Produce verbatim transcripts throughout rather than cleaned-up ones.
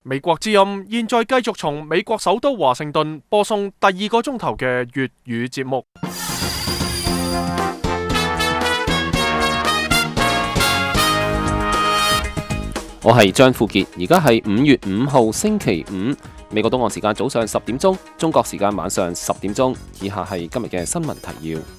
美國之音現在繼續從美國首都華盛頓播送第二個鐘頭嘅粵語節目。 我係張富傑，而家係五月五號星期五，美國東岸時間早上十點鐘，中國時間晚上十點鐘。以下係今日嘅新聞提要。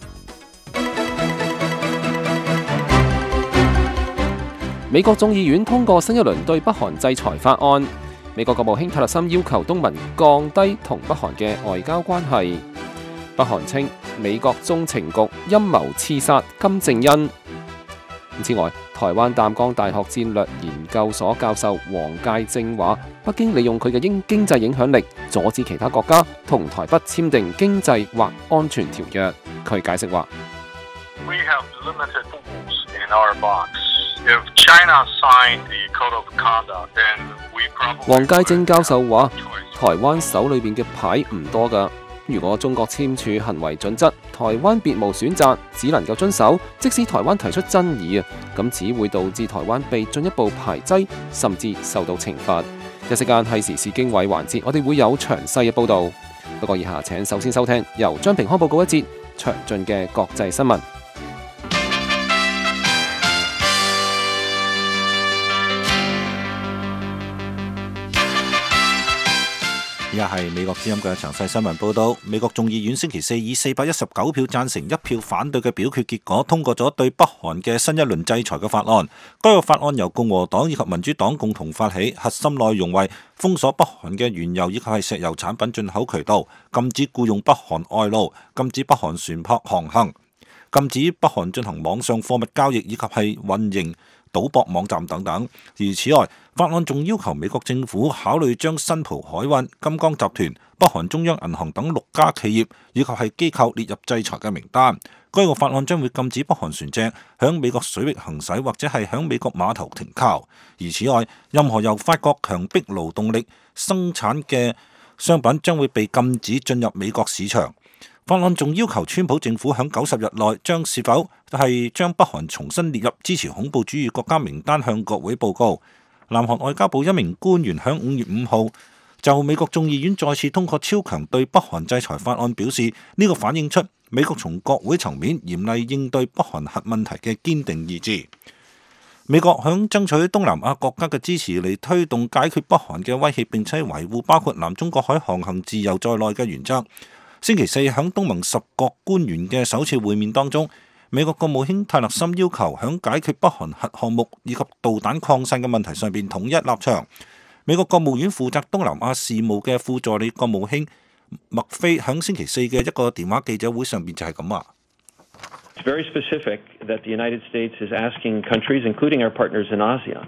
美國眾議院通過新一輪對北韓制裁法案。美國國務卿泰勒森要求東盟降低同北韓嘅外交關係。北韓稱美國中情局陰謀刺殺金正恩。此外，台灣淡江大學戰略研究所教授黃介正話，北京利用佢嘅經經濟影響力，阻止其他國家同台北簽訂經濟或安全條約。佢解釋話：黃介正教授話，台灣手裏邊嘅牌唔多㗎。如果中國簽署行為準則，台灣別無選擇，只能夠遵守。即使台灣提出爭議啊，咁只會導致台灣被進一步排擠，甚至受到懲罰。一時間係時事經緯環節，我哋會有詳細嘅報導。不過以下請首先收聽由張平康報告一節詳盡嘅國際新聞。 而家係美國之音嘅詳細新聞報道。美國眾議院星期四以四百一十九票贊成、一票反對嘅表決結果，通過咗對北韓嘅新一輪制裁嘅法案。該個法案由共和黨以及民主黨共同發起，核心內容為封鎖北韓嘅原油以及係石油產品進口渠道，禁止僱用北韓外勞，禁止北韓船舶航行，禁止北韓進行網上貨物交易以及係運營賭博網站等等。而此外，法案仲要求美國政府考慮將新蒲海運、金剛集團、北韓中央銀行等六家企業以及係機構列入制裁嘅名單。該個法案將會禁止北韓船隻響美國水域行駛或者係響美國碼頭停靠。而此外，任何由法國強迫勞動力生產嘅商品將會被禁止進入美國市場。法案仲要求川普政府喺九十日內將是否係將北韓重新列入支持恐怖主義國家名單向國會報告。南韓外交部一名官員喺五月五號就美國眾議院再次通過超強對北韓制裁法案表示，呢、這個反映出美國從國會層面嚴厲應對北韓核問題嘅堅定意志。美國響爭取東南亞國家嘅支持嚟推動解決北韓嘅威脅，並且維護包括南中國海航行自由在內嘅原則。星期四喺東盟十國官員嘅首次會面當中，美國國務卿泰勒森要求喺解決北韓核項目以及導彈擴散嘅問題上邊統一立場。美國國務院負責東南亞事務嘅副助理國務卿麥菲喺星期四嘅一個電話記者會上邊就係咁話。 It's very specific that the United States is asking countries, including our partners in ASEAN,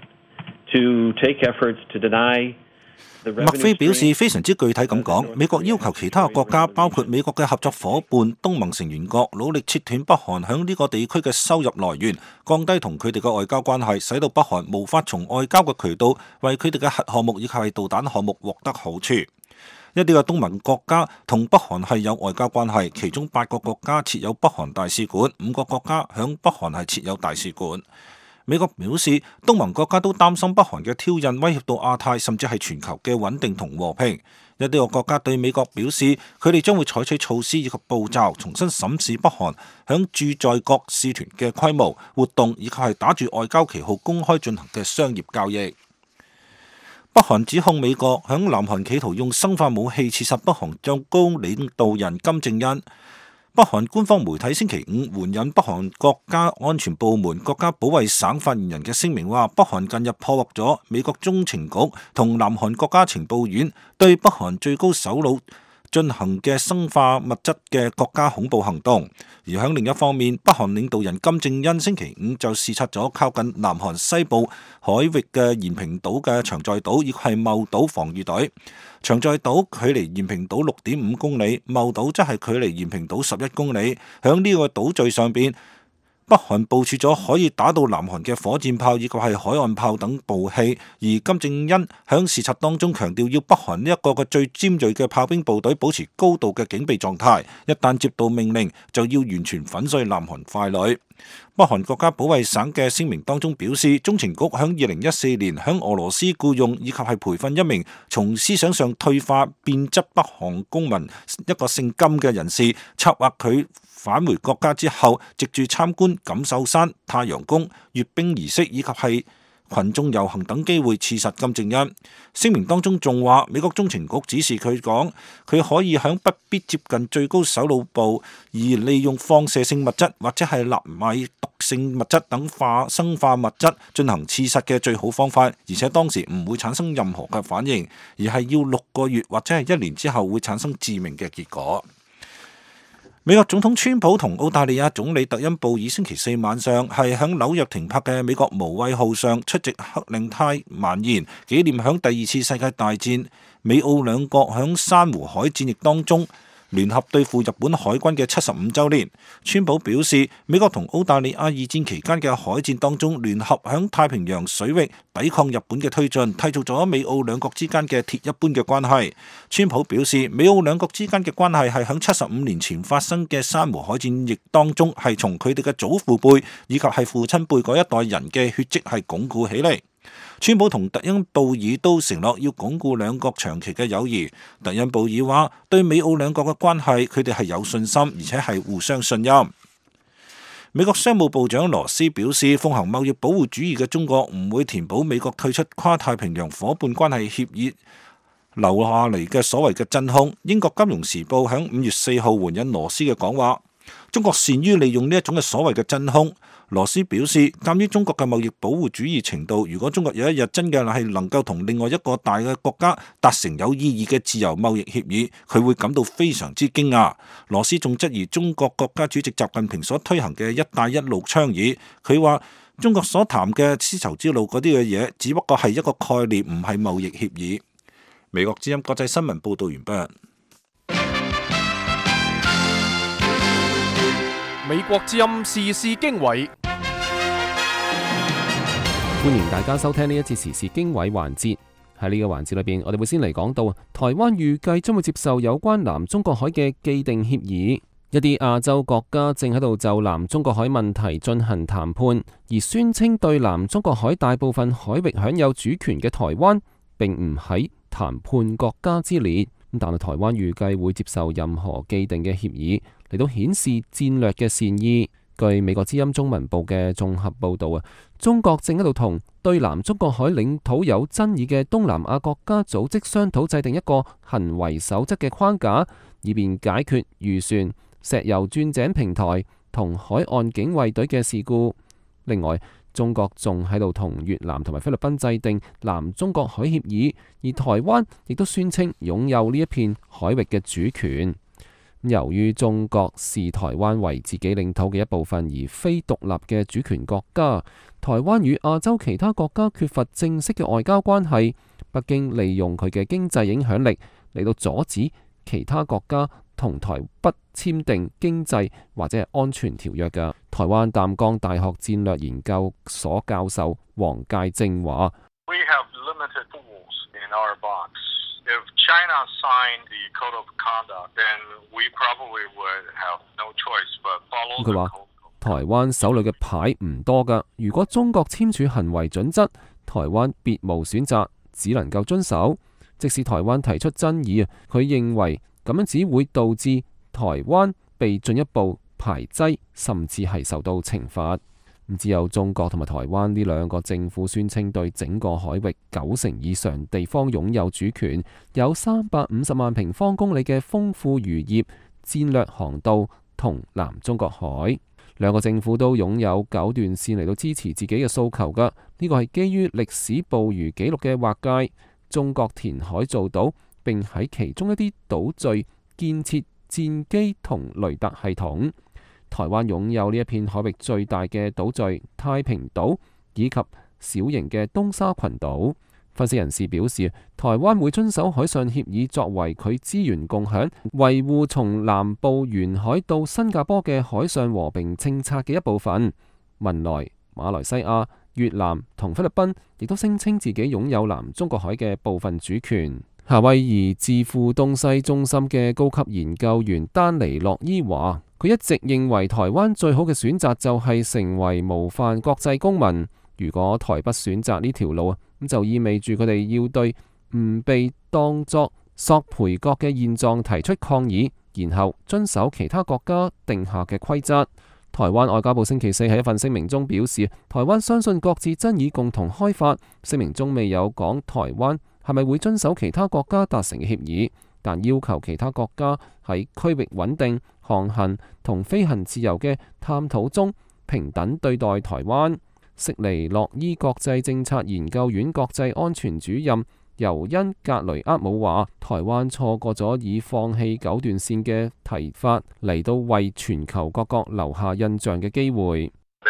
to take efforts to deny。麥菲表示非常之具體咁講，美國要求其他國家，包括美國嘅合作伙伴、東盟成員國，努力切斷北韓響呢個地區嘅收入來源，降低同佢哋嘅外交關係，使到北韓無法從外交嘅渠道為佢哋嘅核項目以及係導彈項目獲得好處。一啲嘅東盟國家同北韓係有外交關係，其中八個國家設有北韓大使館，五個國家響北韓係設有大使館。美國表示，東盟國家都擔心北韓嘅挑釁威脅到亞太，甚至係全球嘅穩定同和平。一啲個國家對美國表示，佢哋將會採取措施以及步驟，重新審視北韓響駐在國使團嘅規模、活動，以及係打住外交旗號公開進行嘅商業交易。北韓指控美國響南韓企圖用生化武器刺殺北韓最高領導人金正恩。北韓官方媒體星期五援引北韓國家安全部門國家保衛省發言人嘅聲明話，北韓近日破獲咗美國中情局同南韓國家情報院對北韓最高首腦進行嘅生化物質嘅國家恐怖行動。而喺另一方面，北韓領導人金正恩星期五就視察咗靠近南韓西部海域嘅延平島嘅長在島，亦係茂島防禦隊。長在島距離延平島六點五公里，茂島則係距離延平島十一公里。喺呢個島嶼上邊，北韓部署咗可以打到南韓嘅火箭炮以及係海岸炮等武器。而金正恩喺視察當中強調，要北韓呢一個嘅最尖銳嘅炮兵部隊保持高度嘅警備狀態，一旦接到命令就要完全粉碎南韓傀儡。 北韓國家保衛省嘅聲明當中表示，中情局響二零一四年響俄羅斯僱用以及係培訓一名從思想上退化變質北韓公民一個姓金嘅人士，策劃佢返回國家之後，藉住參觀錦繡山、太陽宮、閱兵儀式以及係群眾遊行等機會刺殺金正恩。聲明當中仲話，美國中情局指示佢講，佢可以響不必接近最高首腦部，而利用放射性物質或者係納米毒性物質等化生化物質進行刺殺嘅最好方法，而且當時唔會產生任何嘅反應，而係要六個月或者係一年之後會產生致命嘅結果。美國總統川普同澳大利亞總理特恩布爾星期四晚上係響紐約停泊嘅美國無畏號上出席克令泰晚宴，紀念響第二次世界大戰美澳兩國響珊瑚海戰役當中聯合對付日本海軍嘅七十五週年。川普表示，美國同澳大利亞二戰期間嘅海戰當中聯合響太平洋水域抵抗日本嘅推進，締造咗美澳兩國之間嘅鐵一般嘅關係。川普表示，美澳兩國之間嘅關係係響七十五年前發生嘅珊瑚海戰役當中，係從佢哋嘅祖父輩以及係父親輩嗰一代人嘅血跡係鞏固起嚟。川普同特恩布爾都承諾要鞏固兩國長期嘅友誼。特恩布爾話，對美澳兩國嘅關係，佢哋係有信心，而且係互相信任。美國商務部長羅斯表示，奉行貿易保護主義嘅中國唔會填補美國退出跨太平洋夥伴關係協議留下嚟嘅所謂嘅真空。英國金融時報響五月四號援引羅斯嘅講話，中國善於利用呢一種嘅所謂嘅真空。羅斯表示，鑑於中國嘅貿易保護主義程度，如果中國有一日真嘅係能夠同另外一個大嘅國家達成有意義嘅自由貿易協議，佢會感到非常之驚訝。羅斯仲質疑中國國家主席習近平所推行嘅一帶一路倡議，佢話中國所談嘅絲綢之路嗰啲嘅嘢，只不過係一個概念，唔係貿易協議。美國之音國際新聞報道完畢。 美國之音時事經緯， 歡迎大家收聽呢一節時事經緯環節。喺呢個環節裏邊，我哋會先嚟講到台灣預計將會接受有關南中國海嘅既定協議。一啲亞洲國家正喺度就南中國海問題進行談判，而宣稱對南中國海大部分海域享有主權嘅台灣並唔喺談判國家之列。但係台灣預計會接受任何既定嘅協議，嚟到顯示戰略嘅善意。據美國之音中文部嘅綜合報導啊，中國正喺度同對南中國海領土有爭議嘅東南亞國家組織商討制定一個行為守則嘅框架，以便解決漁船、石油鑽井平台同海岸警衛隊嘅事故。另外，中國仲喺度同越南同埋菲律賓制定南中國海協議，而台灣亦都宣稱擁有呢一片海域嘅主權。由於中國視台灣為自己領土嘅一部分，而非獨立嘅主權國家，台灣與亞洲其他國家缺乏正式嘅外交關係。北京利用佢嘅經濟影響力嚟到阻止其他國家同台北簽訂經濟或者係安全條約嘅。台灣淡江大學戰略研究所教授黃介正話：We have limited tools in our box. If China signed the code of conduct, then we probably would have no choice but follow the code. 佢話台灣手裏嘅牌唔多噶，如果中國簽署行為準則，台灣別無選擇，只能夠遵守。即使台灣提出爭議啊，佢認為咁樣只會導致台灣被進一步排擠，甚至係受到懲罰。只有中國同埋台灣呢兩個政府宣稱對整個海域九成以上地方擁有主權，有三百五十萬平方公里嘅豐富漁業、戰略航道同南中國海。兩個政府都擁有九段線嚟到支持自己嘅訴求噶，呢個係基於歷史捕魚記錄嘅劃界。中國填海造島，並喺其中一啲島嶼建設戰機同雷達系統。台灣擁有呢一片海域最大嘅島嶼太平島，以及小型嘅東沙群島。分析人士表示，台灣會遵守海上協議作為佢資源共享、維護從南部沿海到新加坡嘅海上和平政策嘅一部分。文萊、馬來西亞、越南同菲律賓亦都聲稱自己擁有南中國海嘅部分主權。夏威夷智庫東西中心嘅高級研究員丹尼洛伊話， 佢一直認為台灣最好嘅選擇就係成為模範國際公民。如果台北選擇呢條路啊，咁就意味住佢哋要對唔被當作索賠國嘅現狀提出抗議，然後遵守其他國家定下嘅規則。台灣外交部星期四喺一份聲明中表示，台灣相信各自爭議共同開發。聲明中未有講台灣係咪會遵守其他國家達成嘅協議，但要求其他國家喺區域穩定、航行同飛行自由嘅探討中平等對待台灣。悉尼諾伊國際政策研究院國際安全主任尤恩格雷厄姆話：台灣錯過咗以放棄九段線嘅提法嚟到為全球各國留下印象嘅機會。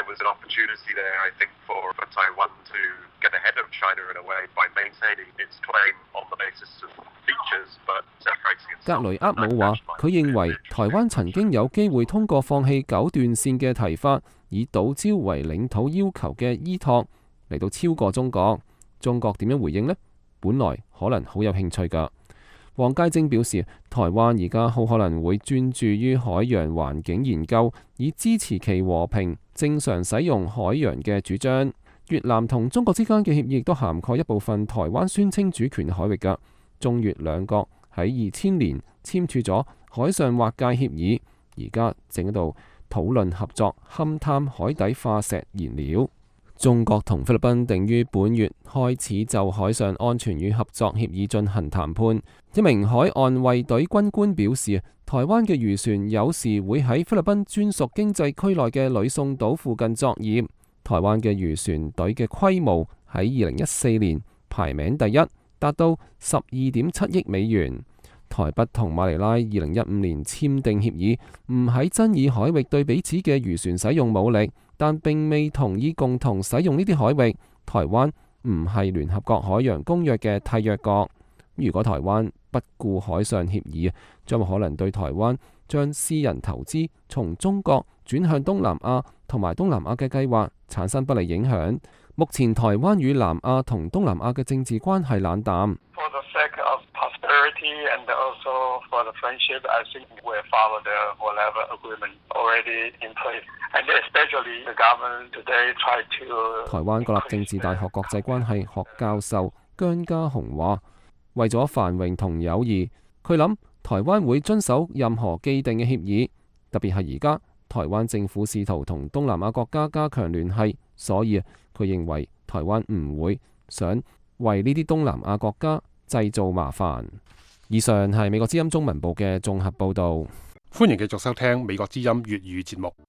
格雷厄姆話：佢認為台灣曾經有機會通過放棄九段線嘅提法，以島礁為領土要求嘅依託嚟到超過中國。中國點樣回應呢？本來可能好有興趣㗎。黃佳晶表示，台灣而家好可能會專注於海洋環境研究，以支持其和平正常使用海洋嘅主張。越南同中國之間嘅協議亦都涵蓋一部分台灣宣稱主權海域㗎。中越兩國喺二千年簽署咗海上劃界協議，而家正喺度討論合作勘探海底化石燃料。中國同菲律賓定於本月開始就海上安全與合作協議進行談判。一名海岸衛隊軍官表示，台灣嘅漁船有時會喺菲律賓專屬經濟區內嘅呂宋島附近作業。台灣嘅漁船隊嘅規模喺二零一四年排名第一，達到十二點七億美元。台北同馬尼拉二零一五年簽訂協議，唔喺爭議海域對彼此嘅漁船使用武力，但並未同意共同使用呢啲海域。台灣唔係聯合國海洋公約嘅締約國。如果台灣不顧海上協議，將可能對台灣將私人投資從中國轉向東南亞同埋東南亞嘅計劃產生不利影響。目前台灣與南亞同東南亞嘅政治關係冷淡。台灣國立政治大學國際關係學教授姜家雄話：為咗繁榮同友誼，佢諗台灣會遵守任何既定嘅協議，特別係而家台灣政府試圖同東南亞國家加強聯繫，所以佢認為台灣唔會想為呢啲東南亞國家製造麻煩。以上係美國之音中文部嘅綜合報導。 歡迎繼續收聽美國之音粵語節目。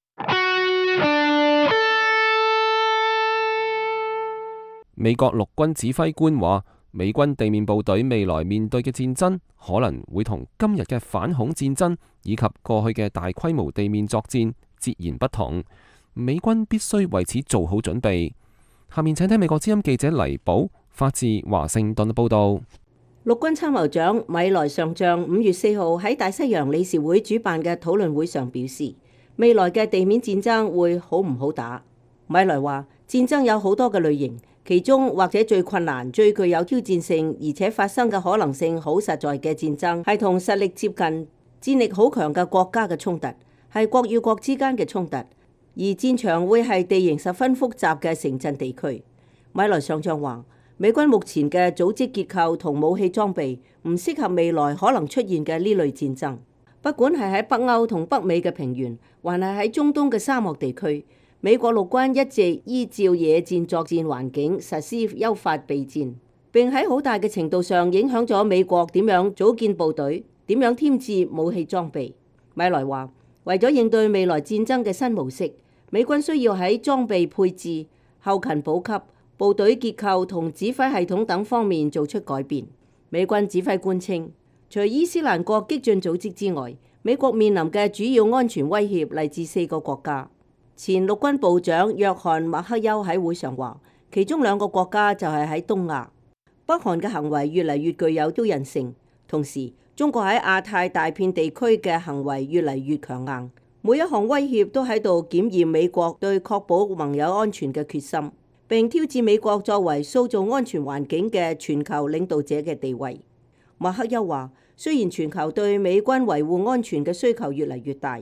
美國陸軍指揮官話，美軍地面部隊未來面對嘅戰爭可能會同今日嘅反恐戰爭以及過去嘅大規模地面作戰截然不同。美軍必須為此做好準備。下面請聽美國之音記者黎寶發自華盛頓嘅報導。 陸軍參謀長米萊上將五月四號喺大西洋理事會主辦嘅討論會上表示，未來嘅地面戰爭會好唔好打？米萊話，戰爭有好多嘅類型，其中或者最困難、最具有挑戰性，而且發生嘅可能性好實在嘅戰爭，係同實力接近、戰力好強嘅國家嘅衝突，係國與國之間嘅衝突，而戰場會係地形十分複雜嘅城鎮地區。米萊上將話，美軍目前嘅組織結構同武器裝備唔適合未來可能出現嘅呢類戰爭。不管係喺北歐同北美嘅平原，還係喺中東嘅沙漠地區，美國陸軍一直依照野戰作戰環境實施優化備戰，並喺好大嘅程度上影響咗美國點樣組建部隊、點樣添置武器裝備。米萊話，為咗應對未來戰爭嘅新模式，美軍需要喺裝備配置、後勤補給、部隊結構同指揮系統等方面做出改變。美軍指揮官稱，除伊斯蘭國激進組織之外，美國面臨嘅主要安全威脅嚟自四個國家。前陸軍部長約翰麥克休喺會上話，其中兩個國家就係喺東亞。北韓嘅行為越嚟越具有挑釁性，同時中國喺亞太大片地區嘅行為越嚟越強硬。每一項威脅都喺度檢驗美國對確保盟友安全嘅決心，並挑戰美國作為塑造安全環境嘅全球領導者嘅地位。麥克休話，雖然全球對美軍維護安全嘅需求越嚟越大，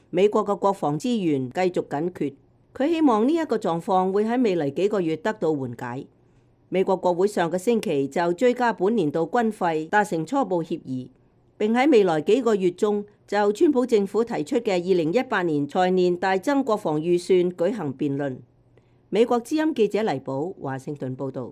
美國嘅國防資源繼續緊缺。佢希望呢一個狀況會喺未來幾個月得到緩解。美國國會上個星期就追加本年度軍費達成初步協議，並喺未來幾個月中就川普政府提出嘅二零一八年財年大增國防預算舉行辯論。美國之音記者黎寶華盛頓報導。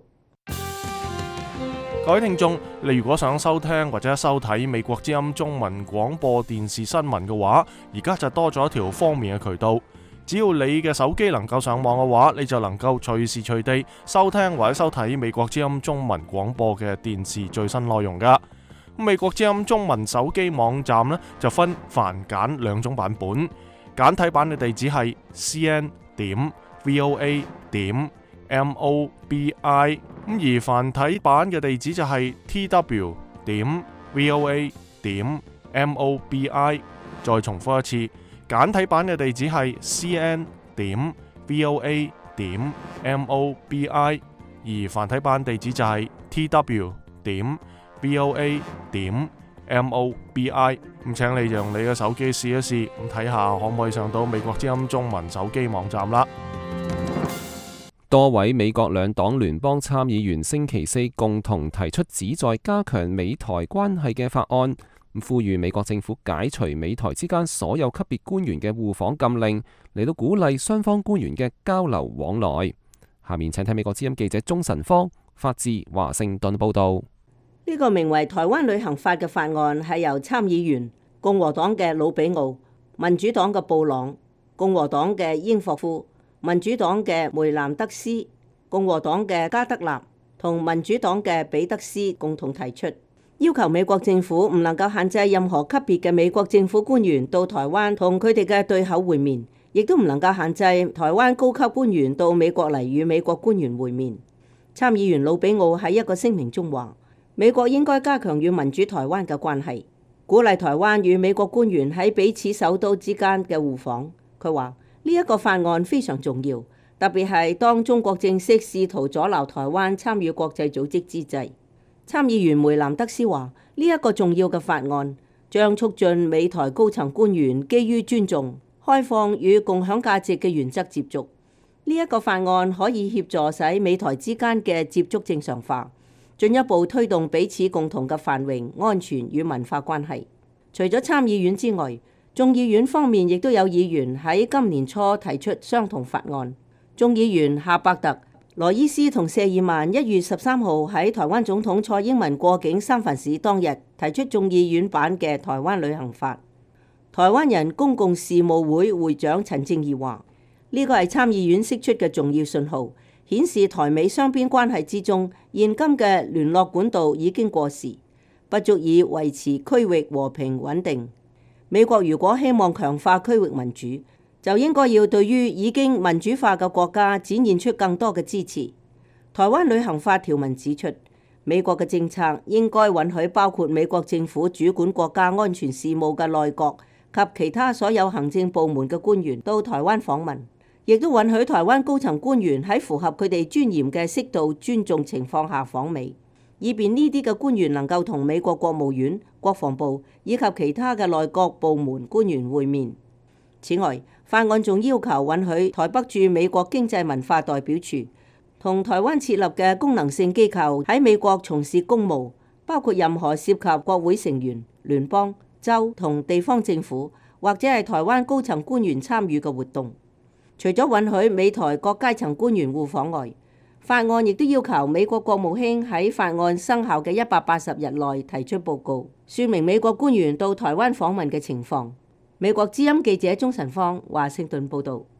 各位聽眾，你如果想收聽或者收睇美國之音中文廣播電視新聞嘅話，而家就多咗一條方便嘅渠道。只要你嘅手機能夠上網嘅話，你就能夠隨時隨地收聽或者收睇美國之音中文廣播嘅電視最新內容噶。美國之音中文手機網站呢，就分繁簡兩種版本，簡體版嘅地址係 c n 點 v o a 點 m o b i， 咁而繁體版嘅地址就係 t w 點 v o a 點 m o b i。再重複一次。簡體版嘅地址係 c n 點 v o a 點 m o b i， 而繁體版地址就係 t w 點 v o a 點 m o b i。咁請你用你嘅手機試一試，咁睇下可唔可以上到美國之音中文手機網站啦。 多位美國兩黨聯邦參議員星期四共同提出旨在加強美台關係嘅法案，呼籲美國政府解除美台之間所有級別官員嘅互訪禁令，嚟到鼓勵雙方官員嘅交流往來。下面請睇美國之音記者鍾晨芳發自華盛頓報道。 呢個名為台灣旅行法嘅法案係由參議員共和黨嘅魯比奧、民主黨嘅布朗、共和黨嘅英霍夫、民主黨嘅梅南德斯、共和黨嘅加德納同民主黨嘅彼得斯共同提出，要求美國政府唔能夠限制任何級別嘅美國政府官員到台灣同佢哋嘅對口會面，亦都唔能夠限制台灣高級官員到美國嚟與美國官員會面。參議員魯比奧喺一個聲明中話，美國應該加強與民主台灣嘅關係，鼓勵台灣與美國官員喺彼此首都之間嘅互訪。佢話呢一個法案非常重要，特別係當中國正式試圖阻撓台灣參與國際組織之際。參議員梅南德斯話：呢一個重要嘅法案將促進美台高層官員基於尊重、開放與共享價值嘅原則接觸。呢一個法案可以協助使美台之間嘅接觸正常化，進一步推動彼此共同嘅繁榮、安全與文化關係。除咗參議院之外，眾議院方面亦都有議員喺今年初提出相同法案。眾議員夏伯特、羅伊斯同謝爾曼一月十三號喺台灣總統蔡英文過境三藩市當日提出眾議院版嘅台灣旅行法。台灣人公共事務會會長陳正義話：呢個係參議院釋出嘅重要信號，顯示台美雙邊關係之中現今嘅聯絡管道已經過時，不足以維持區域和平穩定。美國如果希望強化區域民主，就應該要對於已經民主化嘅國家展現出更多嘅支持。台灣旅行法條文指出，美國嘅政策應該允許包括美國政府主管國家安全事務嘅內閣及其他所有行政部門嘅官員到台灣訪問，亦都允許台灣高層官員喺符合佢哋尊嚴嘅適度尊重情況下訪美，以便呢啲嘅官員能夠同美國國務院、國防部以及其他嘅內閣部門官員會面。此外，法案仲要求允許台北駐美國經濟文化代表處同台灣設立嘅功能性機構喺美國從事公務，包括任何涉及國會成員、聯邦、州同地方政府或者係台灣高層官員參與嘅活動。除咗允許美台各階層官員互訪外，法案亦都要求美國國務卿喺法案生效嘅一百八十日內提出報告，說明美國官員到台灣訪問嘅情況。美國之音記者鍾晨芳華盛頓報導。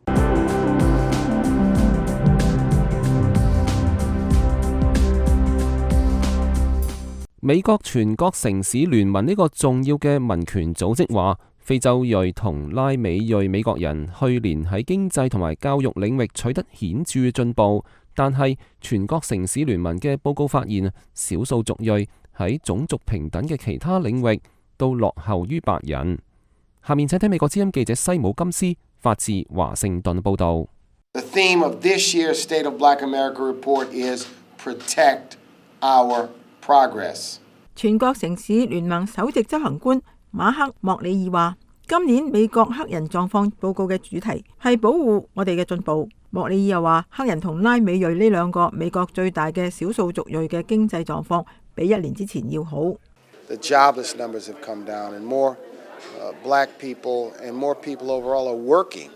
美國全國城市聯盟呢個重要嘅民權組織話，非洲裔同拉美裔美國人去年喺經濟同埋教育領域取得顯著嘅進步，但係全國城市聯盟嘅報告發現，少數族裔喺種族平等嘅其他領域都落後於白人。下面請睇美國之音記者西姆金斯發自華盛頓報導。 The theme of this year's State of Black America report is Protect Our Progress。 全國城市聯盟首席執行官馬克莫里爾話： 今年美國黑人狀況報告嘅主題係保護我哋嘅進步。莫里爾又話，黑人同拉美裔呢兩個美國最大嘅少數族裔嘅經濟狀況比一年之前要好。 The jobless numbers have come down, and more uh, black people and more people overall are working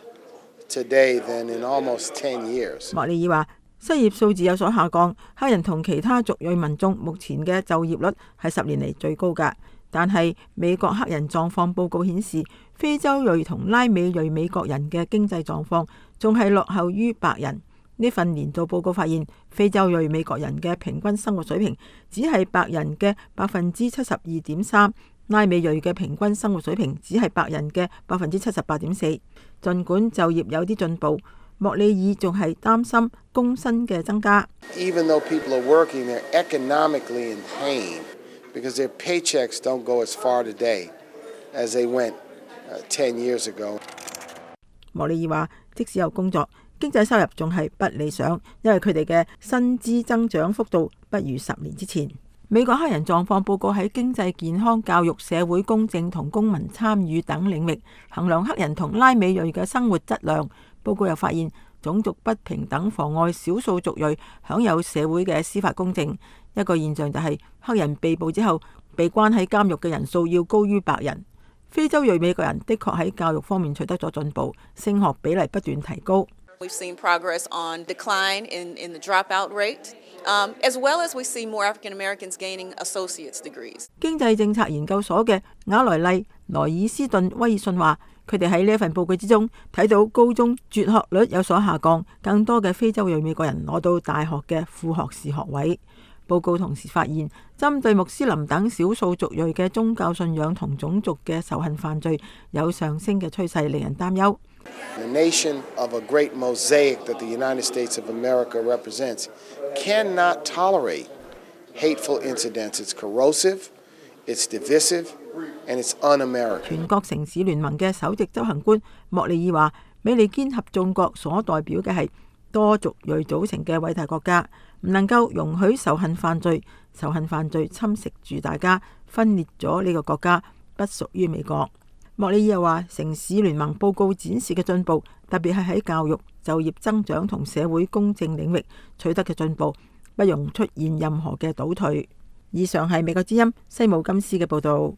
today than in almost ten years. 莫里爾話，失業數字有所下降，黑人同其他族裔民眾目前嘅就業率係十年嚟最高㗎。但係美國黑人狀況報告顯示，非洲裔同拉美裔美國人嘅經濟狀況仲係落後於白人。呢份年度報告發現，非洲裔美國人嘅平均生活水平只係白人嘅百分之七十二點三，拉美裔嘅平均生活水平只係白人嘅百分之七十八點四。儘管就業有啲進步，莫里爾仲係擔心工薪嘅增加。 Even though people are working, they're economically in pain because their paychecks don't go as far today as they went uh, ten years ago. 莫里爾話，即使有工作，經濟收入仲係不理想，因為佢哋嘅薪資增長幅度不如十年之前。美國黑人狀況報告喺經濟、健康、教育、社會公正同公民參與等領域衡量黑人同拉美裔嘅生活質量。報告又發現，種族不平等妨礙少數族裔享有社會嘅司法公正。一個現象就係黑人被捕之後被關喺監獄嘅人數要高於白人。非洲裔美國人的確喺教育方面取得咗進步，升學比例不斷提高。 We've seen progress on decline in, in the dropout rate, um, as well as we see more African Americans gaining associate's degrees. 經濟政策研究所嘅雅萊麗·萊爾斯頓·威爾遜話，佢哋喺呢一份報告之中睇到高中輟學率有所下降，更多嘅非洲裔美國人攞到大學嘅副學士學位。報告同時發現，針對穆斯林等少數族裔嘅宗教信仰同種族嘅仇恨犯罪有上升嘅趨勢，令人擔憂。 The nation of a great mosaic that the United States of America represents cannot tolerate hateful incidents. It's corrosive, it's divisive, and it's un-American. 全國城市聯盟嘅首席執行官莫里爾話，美利堅合眾國所代表嘅係多族裔組成嘅偉大國家，唔能夠容許仇恨犯罪，仇恨犯罪侵蝕住大家，分裂咗呢個國家，不屬於美國。莫里爾又話，城市聯盟報告展示嘅進步，特別係喺教育、就業增長同社會公正領域取得嘅進步，不容出現任何嘅倒退。以上係美國之音西姆金斯嘅報導。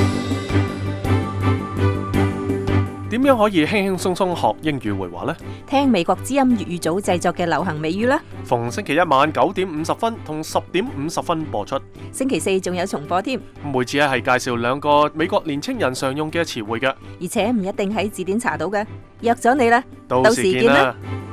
點樣可以輕輕鬆鬆學英語會話呢？ 聽美國之音粵語組製作嘅流行美語啦！ 逢星期一晚九點五十分同十點五十分播出， 星期四仲有重播添。 每次係介紹兩個美國年青人常用嘅詞彙嘅， 而且唔一定喺字典查到嘅。約咗你啦， 到時見啦！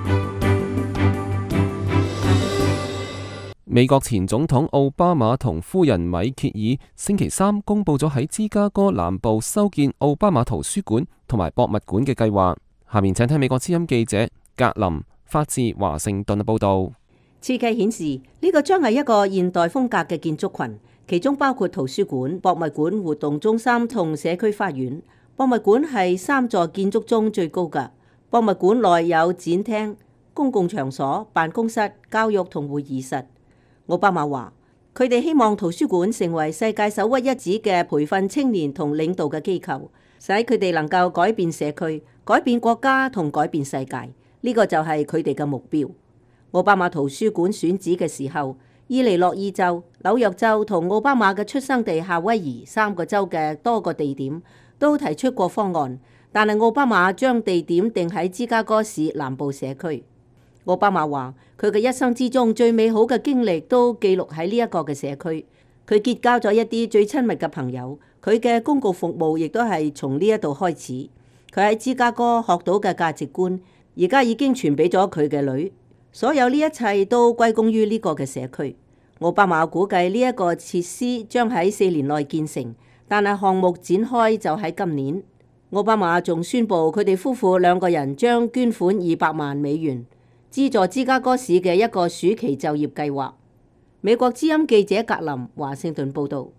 美國前總統奧巴馬同夫人米歇爾星期三公佈咗喺芝加哥南部修建奧巴馬圖書館同埋博物館嘅計劃。下面請聽美國之音記者格林發自華盛頓嘅報導。 設計顯示呢個將係一個現代風格嘅建築群，其中包括圖書館、博物館、活動中心同社區花園。博物館係三座建築中最高嘅。博物館內有展廳、公共場所、辦公室、教育同會議室。奧巴馬話：佢哋希望圖書館成為世界首屈一指嘅培訓青年同領導嘅機構，使佢哋能夠改變社區、改變國家同改變世界。呢個就係佢哋嘅目標。奧巴馬圖書館選址嘅時候，伊利諾伊州、紐約州同奧巴馬嘅出生地夏威夷三個州嘅多個地點都提出過方案，但係奧巴馬將地點定喺芝加哥市南部社區。奧巴馬話：佢嘅一生之中最美好嘅經歷都記錄喺呢一個嘅社區。佢結交咗一啲最親密嘅朋友，佢嘅公共服務亦都係從呢一度開始。佢喺芝加哥學到嘅價值觀，而家已經傳俾咗佢嘅女。所有呢一切都歸功於呢個嘅社區。奧巴馬估計呢一個設施將喺四年內建成，但係項目展開就喺今年。奧巴馬仲宣布佢哋夫婦兩個人將捐款二百萬美元，資助芝加哥市嘅一個暑期就業計劃。美國之音記者格林華盛頓報道。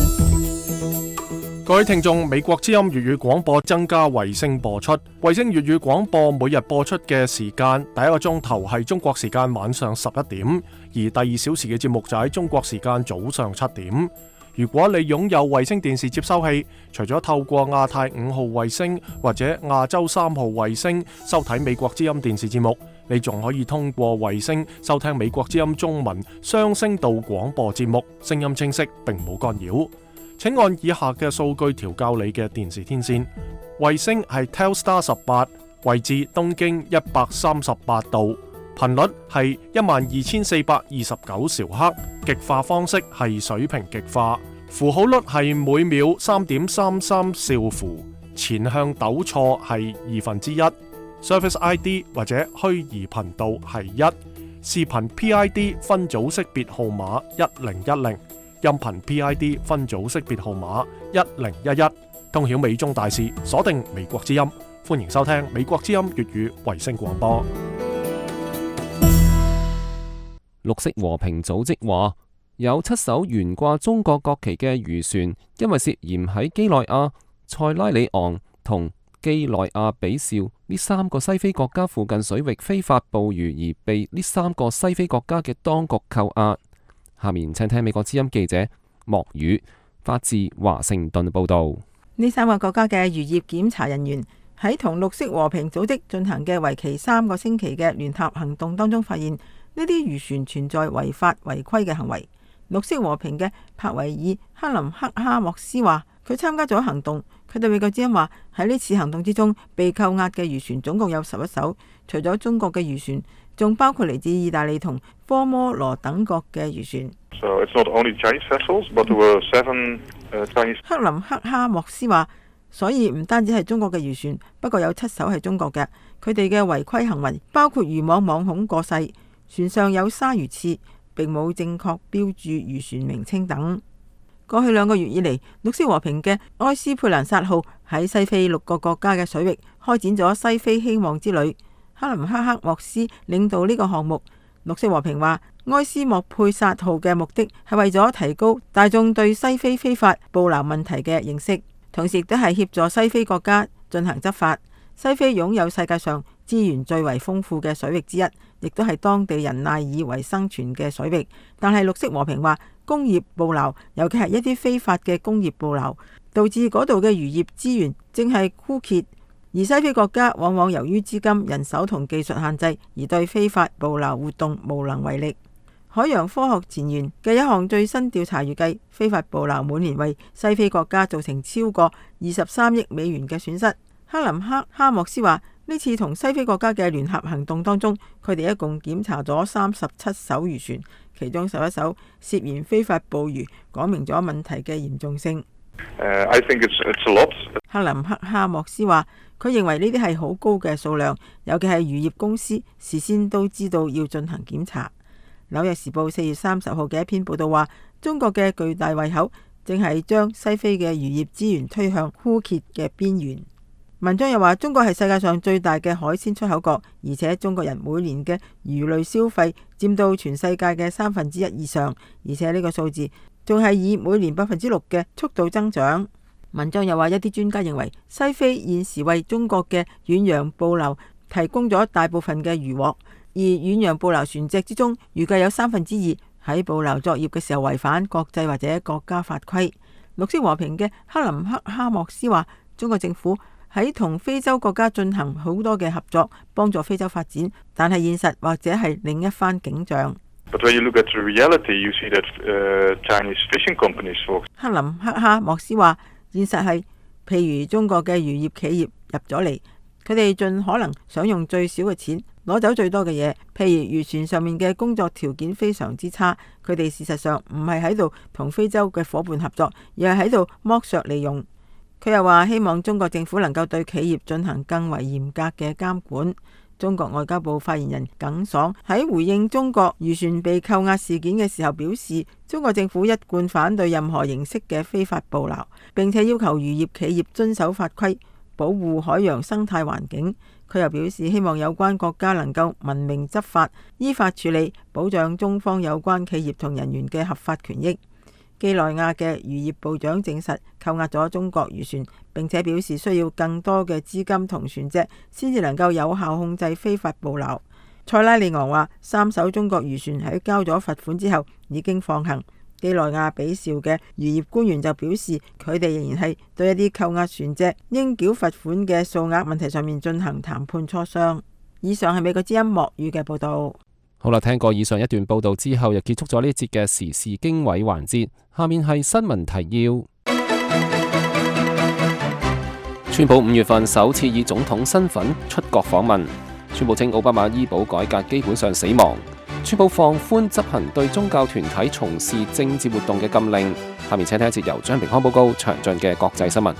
各位聽眾，美國之音粵語廣播增加衛星播出。衛星粵語廣播每日播出嘅時間，第一個鐘頭係中國時間晚上十一點，而第二小時嘅節目就喺中國時間早上七點。 如果你擁有衛星電視接收器，除咗透過亞太五號衛星或者亞洲三號衛星收睇美國之音電視節目，你仲可以通過衛星收聽美國之音中文雙聲道廣播節目，聲音清晰並冇干擾。請按以下嘅數據調校你嘅電視天線。衛星係 Telstar 十八，位置東經一百三十八度，頻率係一萬二千四百二十九兆赫，極化方式係水平極化，符號率係每秒三點三三兆符，前向抖錯係二分之一，Service I D 或者虛擬頻道係一，視頻 P I D 分組識別號碼一零一零，音頻 P I D 分組識別號碼一零一一，通曉美中大事，鎖定美國之音，歡迎收聽美國之音粵語衛星廣播。 綠色和平組織話，有七艘懸掛中國國旗嘅漁船，因為涉嫌喺幾內亞、塞拉利昂同幾內亞比紹呢三個西非國家附近水域非法捕魚，而被呢三個西非國家嘅當局扣押。下面請聽美國之音記者莫宇發自華盛頓報道。 呢三個國家嘅漁業檢查人員喺同綠色和平組織進行嘅為期三個星期嘅聯合行動當中，發現呢啲漁船存在違法違規嘅行為。綠色和平嘅帕維爾克林克哈莫斯話，佢參加咗行動。佢對美國之音話，喺呢次行動之中被扣押嘅漁船總共有十一艘，除咗中國嘅漁船，仲包括嚟自意大利同科摩羅等國嘅漁船。 So it's not only Chinese vessels, but there were seven, uh, Chinese... 克林克哈莫斯話，所以唔單止係中國嘅漁船，不過有七艘係中國嘅。佢哋嘅違規行為包括漁網網孔過細，船上有鯊魚刺，並冇正確標注漁船名稱等。過去兩個月以嚟，綠色和平嘅埃斯佩蘭薩號喺西非六個國家嘅水域開展咗西非希望之旅。克林克克莫斯領導呢個項目。綠色和平話，埃斯莫佩薩號嘅目的係為咗提高大眾對西非非法捕撈問題嘅認識，同時亦都係協助西非國家進行執法。西非擁有世界上資源最為豐富嘅水域之一，亦都係當地人賴以為生存嘅水域。但係綠色和平話，工業捕撈，尤其係一啲非法嘅工業捕撈，導致嗰度嘅漁業資源正係枯竭。而西非國家往往由於資金、人手同技術限制，而對非法捕撈活動無能為力。海洋科學前沿嘅一項最新調查預計，非法捕撈每年為西非國家造成超過二十三億美元嘅損失。克林克哈莫斯話，呢次同西非國家嘅聯合行動當中，佢哋一共檢查咗三十七艘漁船，其中十一艘涉嫌非法捕魚，講明咗問題嘅嚴重性。 Uh, I think it's, it's a lot. 克林克哈莫斯話，佢認為呢啲係好高嘅數量，尤其係漁業公司事先都知道要進行檢查。紐約時報四月三十號嘅一篇報道話，中國嘅巨大胃口正係將西非嘅漁業資源推向枯竭嘅邊緣。文章又話，中國係世界上最大嘅海鮮出口國，而且中國人每年嘅魚類消費佔到全世界嘅三分之一以上，而且呢個數字仲係以每年百分之六嘅速度增長。文章又話，一啲專家認為西非現時為中國嘅遠洋捕撈提供咗大部分嘅漁獲，而遠洋捕撈船隻之中，預計有三分之二喺捕撈作業嘅時候違反國際或者國家法規。綠色和平嘅克林克哈莫斯話，中國政府喺同非洲國家進行好多嘅合作，幫助非洲發展，但係現實或者係另一番景象。 But when you look at the reality, you see that, uh, Chinese fishing companies for... 克林克哈莫斯話，現實係，譬如中國嘅漁業企業入咗嚟，佢哋盡可能想用最少嘅錢攞走最多嘅嘢。譬如漁船上面嘅工作條件非常之差，佢哋事實上唔係喺度同非洲嘅伙伴合作，而係喺度剝削利用。佢又話，希望中國政府能夠對企業進行更為嚴格嘅監管。中國外交部發言人耿爽喺回應中國漁船被扣押事件嘅時候表示，中國政府一貫反對任何形式嘅非法捕撈，並且要求漁業企業遵守法規，保護海洋生態環境。佢又表示，希望有關國家能夠文明執法，依法處理，保障中方有關企業同人員嘅合法權益。幾內亞嘅漁業部長證實扣押咗中國漁船，並且表示需要更多嘅資金同船隻先至能夠有效控制非法捕撈。塞拉利昂話，三艘中國漁船喺交咗罰款之後已經放行， 基內亞比紹嘅漁業官員就表示，佢哋仍然係對一啲扣押船隻應繳罰款嘅數額問題上面進行談判磋商。以上係美國之音莫語嘅報道。 好啦，聽過以上一段報道之後，又結束咗呢一節嘅時事經緯環節。下面係新聞提要。川普五月份首次以總統身份出國訪問，川普稱奧巴馬醫保改革基本上死亡。川普放寬執行對宗教團體從事政治活動嘅禁令。下面請聽一節由張平康報告詳盡嘅國際新聞。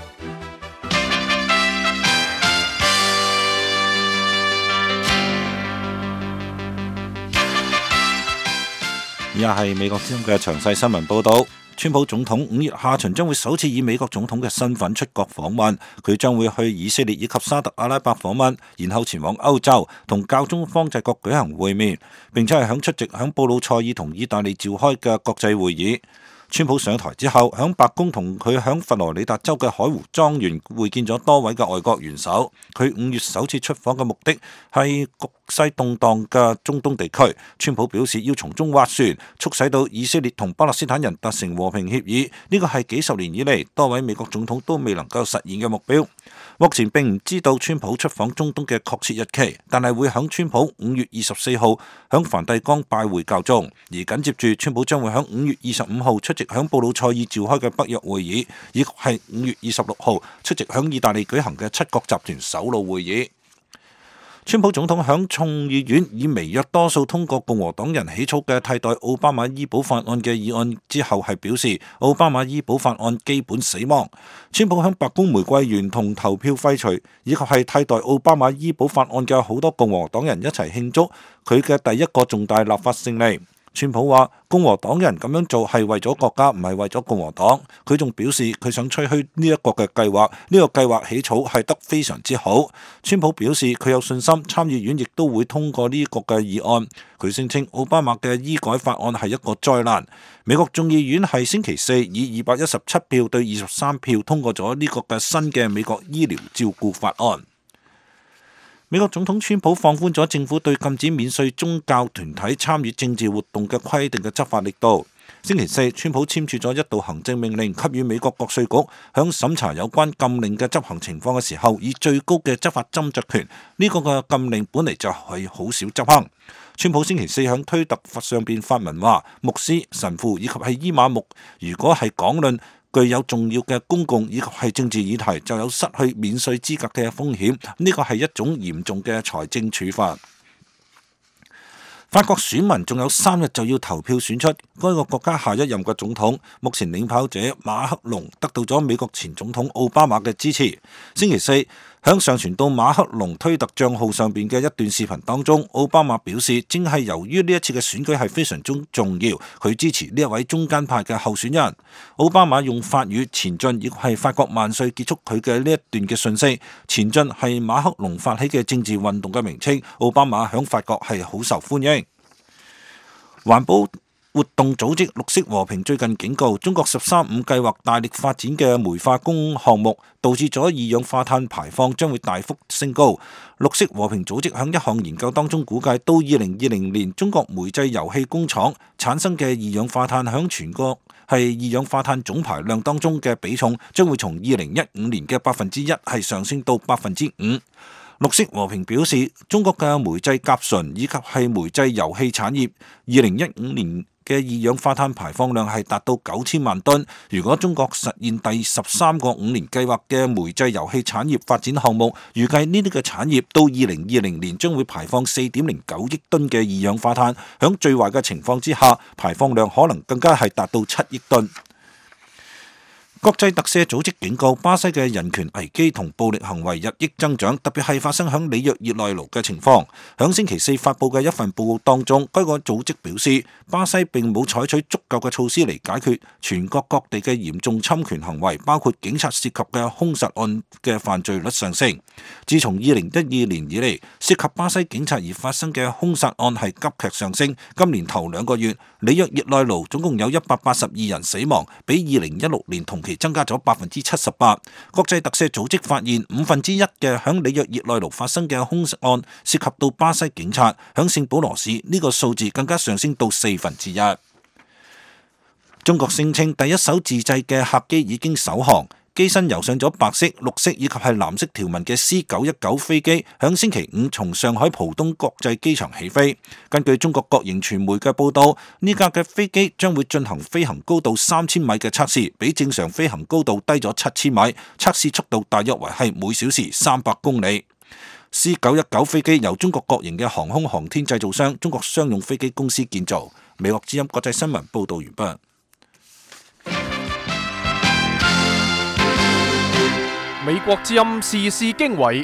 以下係美國之音嘅詳細新聞報道。川普總統五月下旬將會首次以美國總統嘅身份出國訪問，佢將會去以色列以及沙特阿拉伯訪問，然後前往歐洲同教宗方濟各舉行會面，並且係響出席響布魯塞爾同意大利召開嘅國際會議。川普上台之後，響白宮同佢響佛羅里達州嘅海湖莊園會見咗多位嘅外國元首。佢五月首次出訪嘅目的係局勢動盪嘅中東地區。川普表示要從中斡旋，促使到以色列同巴勒斯坦人達成和平協議。呢個係幾十年以嚟多位美國總統都未能夠實現嘅目標。目前並唔知道川普出訪中東嘅確切日期，但係會響川普五月二十四號響梵蒂岡拜會教宗，而緊接住川普將會響五月二十五號出席響布魯塞爾召開嘅北約會議，以及係五月二十六號出席響意大利舉行嘅七國集團首腦會議。川普總統響眾議院以微弱多數通過共和黨人起草嘅替代奧巴馬醫保法案嘅議案之後，係表示奧巴馬醫保法案基本死亡。川普響白宮玫瑰園同投票廢除，以及係替代奧巴馬醫保法案嘅好多共和黨人一齊慶祝佢嘅第一個重大立法勝利。川普話共和黨人咁樣做係為咗國家，唔係為咗共和黨。佢仲表示佢想吹噓呢一個嘅計劃，呢個計劃起草係得非常之好。川普表示佢有信心參議院亦都會通過呢個嘅議案。佢聲稱奧巴馬嘅醫改法案係一個災難。美國眾議院係星期四以二百一十七票對二十三票通過咗呢個嘅新嘅美國醫療照顧法案。美國總統川普放寬咗政府對禁止免稅宗教團體參與政治活動嘅規定嘅執法力度。星期四，川普簽署咗一道行政命令，給予美國國稅局響審查有關禁令嘅執行情況嘅時候，以最高嘅執法斟酌權。呢、這個嘅禁令本嚟就係好少執行。川普星期四響推特上邊發文話，牧師、神父以及係伊瑪目，如果係講論具有重要嘅公共以及係政治議題，就有失去免稅資格嘅風險。呢個係一種嚴重嘅財政處罰。法國選民仲有三日就要投票選出該個國家下一任嘅總統。目前領跑者馬克龍得到咗美國前總統奧巴馬嘅支持。星期四響上傳到馬克龍推特賬號上邊嘅一段視頻當中，奧巴馬表示正係由於呢一次嘅選舉係非常之重要，佢支持呢一位中間派嘅候選人。奧巴馬用法語前進亦係法國萬歲結束佢嘅呢一段嘅訊息。前進係馬克龍發起嘅政治運動嘅名稱。奧巴馬響法國係好受歡迎。環保活動組織綠色和平最近警告，中國十三五計劃大力發展嘅煤化工項目，導致咗二氧化碳排放將會大幅升高。綠色和平組織喺一項研究當中估計，到二零二零年，中國煤製油氣工廠產生嘅二氧化碳響全國係二氧化碳總排量當中嘅比重，將會從二零一五年嘅百分之一係上升到百分之五。綠色和平表示，中國嘅煤製甲醇以及係煤製油氣產業，二零一五年嘅二氧化碳排放量係達到九千萬噸。如果中國實現第十三個五年計劃嘅煤製油氣產業發展項目，預計呢啲嘅產業到二零二零年將會排放四點零九億噸嘅二氧化碳。響最壞嘅情況之下，排放量可能更加係達到七億噸。國際特赦組織警告，巴西嘅人權危機同暴力行為日益增長，特別係發生響里約熱內盧嘅情況。響星期四發佈嘅一份報告當中，該個組織表示，巴西並冇採取足夠嘅措施嚟解決全國各地嘅嚴重侵權行為，包括警察涉及嘅兇殺案嘅犯罪率上升。自從二零一二年以嚟，涉及巴西警察而發生嘅兇殺案係急劇上升。今年頭兩個月，里約熱內盧總共有一百八十二人死亡，比二零一六年同期增加咗百分之七十八。國際特赦組織發現，五分之一嘅響里約熱內盧發生嘅兇殺案涉及到巴西警察，響聖保羅市呢個數字更加上升到四分之一。 中國聲稱第一艘自製嘅客機已經首航，機身油上咗白色、綠色以及係藍色條紋嘅 C 九一九飛機，響星期五從上海浦東國際機場起飛。根據中國國營傳媒嘅報道，呢架嘅飛機將會進行飛行高度三千米嘅測試，比正常飛行高度低咗七千米，測試速度大約為係每小時三百公里。C 九一九飛機由中國國營嘅航空航天製造商中國商用飛機公司建造。美國之音國際新聞報道完畢。 美國之音時事經緯，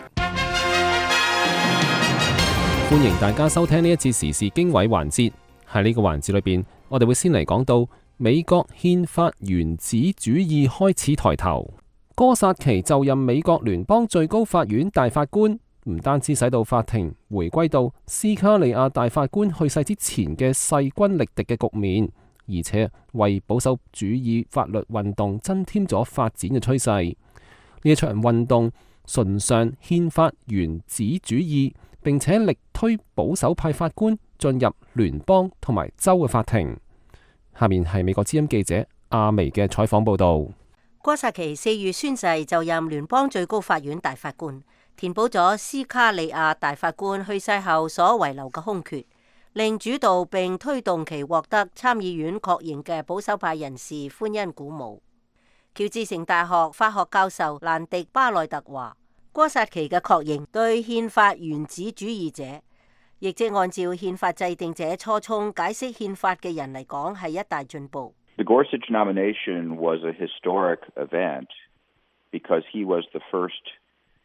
歡迎大家收聽呢一次時事經緯環節。喺呢個環節裏邊，我哋會先嚟講到美國憲法原子主義開始抬頭。哥薩奇就任美國聯邦最高法院大法官，唔單止使到法庭回歸到斯卡利亞大法官去世之前嘅勢均力敵嘅局面，而且為保守主義法律運動增添咗發展嘅趨勢。呢一場運動崇尚憲法原子主義，並且力推保守派法官進入聯邦同埋州嘅法庭。下面係美國之音記者阿薇嘅採訪報道。 哥薩奇四月宣誓就任聯邦最高法院大法官，填補咗斯卡利亞大法官去世後所遺留嘅空缺，令主導並推動其獲得參議院確認嘅保守派人士歡欣鼓舞。喬治城大學法學教授蘭迪巴內特話，哥薩奇嘅確認對憲法原子主義者，亦即按照憲法制定者初衷解釋憲法嘅人嚟講，係一大進步。 The Gorsuch nomination was a historic event because he was the first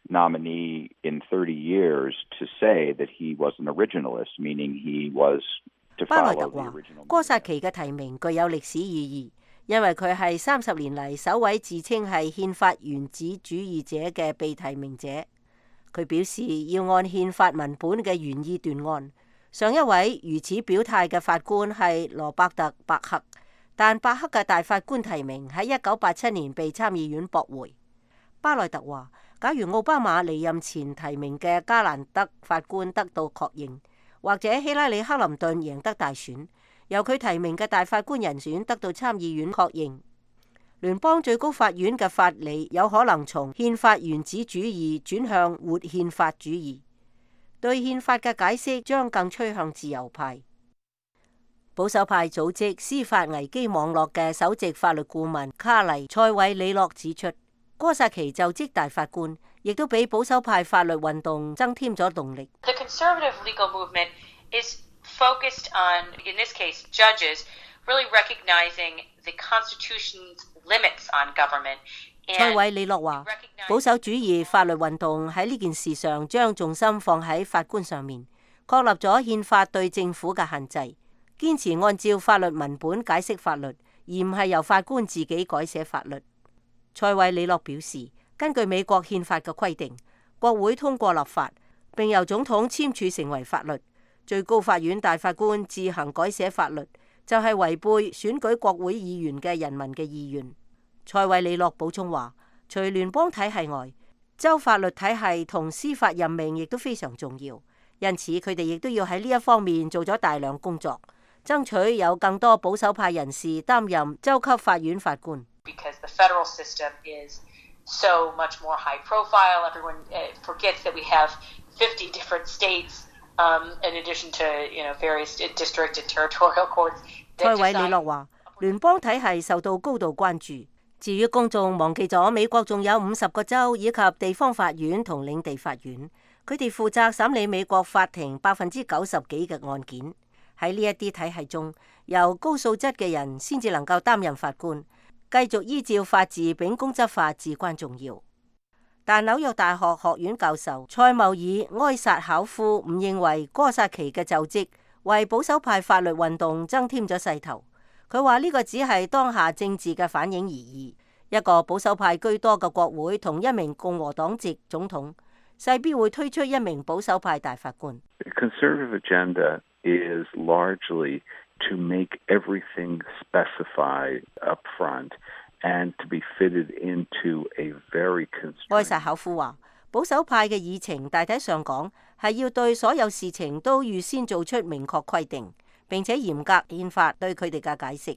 nominee in thirty years to say that he was an originalist, meaning he was to follow the original. 哥薩奇嘅提名具有歷史意義，因為佢係三十年嚟首位自稱係憲法原子主義者嘅被提名者。佢表示要按憲法文本嘅原意斷案。上一位如此表態嘅法官係羅伯特·伯克，但伯克嘅大法官提名喺一九八七年被參議院駁回。巴內特話，假如奧巴馬離任前提名嘅加蘭德法官得到確認，或者希拉里·克林頓贏得大選，由佢提名嘅大法官人選得到參議院確認，聯邦最高法院嘅法理有可能從憲法原子主義轉向活憲法主義，對憲法嘅解釋將更趨向自由派。保守派組織司法危機網絡嘅首席法律顧問卡黎·塞韋里諾指出，哥薩奇就職大法官亦都俾保守派法律運動增添咗動力。 The conservative legal movement is focused on, in this case, judges really recognizing the Constitution's limits on government. 塞韋里諾話，保守主義法律運動喺呢件事上將重心放喺法官上面，確立咗憲法對政府嘅限制，堅持按照法律文本解釋法律，而唔係由法官自己改寫法律。塞韋里諾表示，根據美國憲法嘅規定，國會通過立法，並由總統簽署成為法律。最高法院大法官自行改寫法律，就係違背選舉國會議員嘅人民嘅意願。塞韋里諾補充話，除聯邦體系外，州法律體系同司法任命亦都非常重要，因此佢哋亦都要喺呢一方面做咗大量工作，爭取有更多保守派人士擔任州級法院法官。 Because the federal system is so much more high profile, everyone forgets that we have fifty different states, um, in addition to, you know, various district and territorial courts. 塞韋里諾話，聯邦體系受到高度關注。至於公眾忘記咗美國仲有五十個州以及地方法院同領地法院，佢哋負責審理美國法庭百分之九十幾嘅案件。喺呢一啲體系中，由高素質嘅人先至能夠擔任法官。繼續依照法治秉公執法至關重要，但紐約大學學院教授塞繆爾埃薩考夫唔認為哥薩奇嘅就職為保守派法律運動增添咗勢頭。佢話呢個只係當下政治嘅反應而已。一個保守派居多嘅國會同一名共和黨籍總統，勢必會推出一名保守派大法官。 The conservative agenda is largely to make everything specified up front and to be fitted into a very constrained. 埃薩考夫話，保守派嘅議程大體上講係要對所有事情都預先做出明確規定，並且嚴格憲法對佢哋嘅解釋。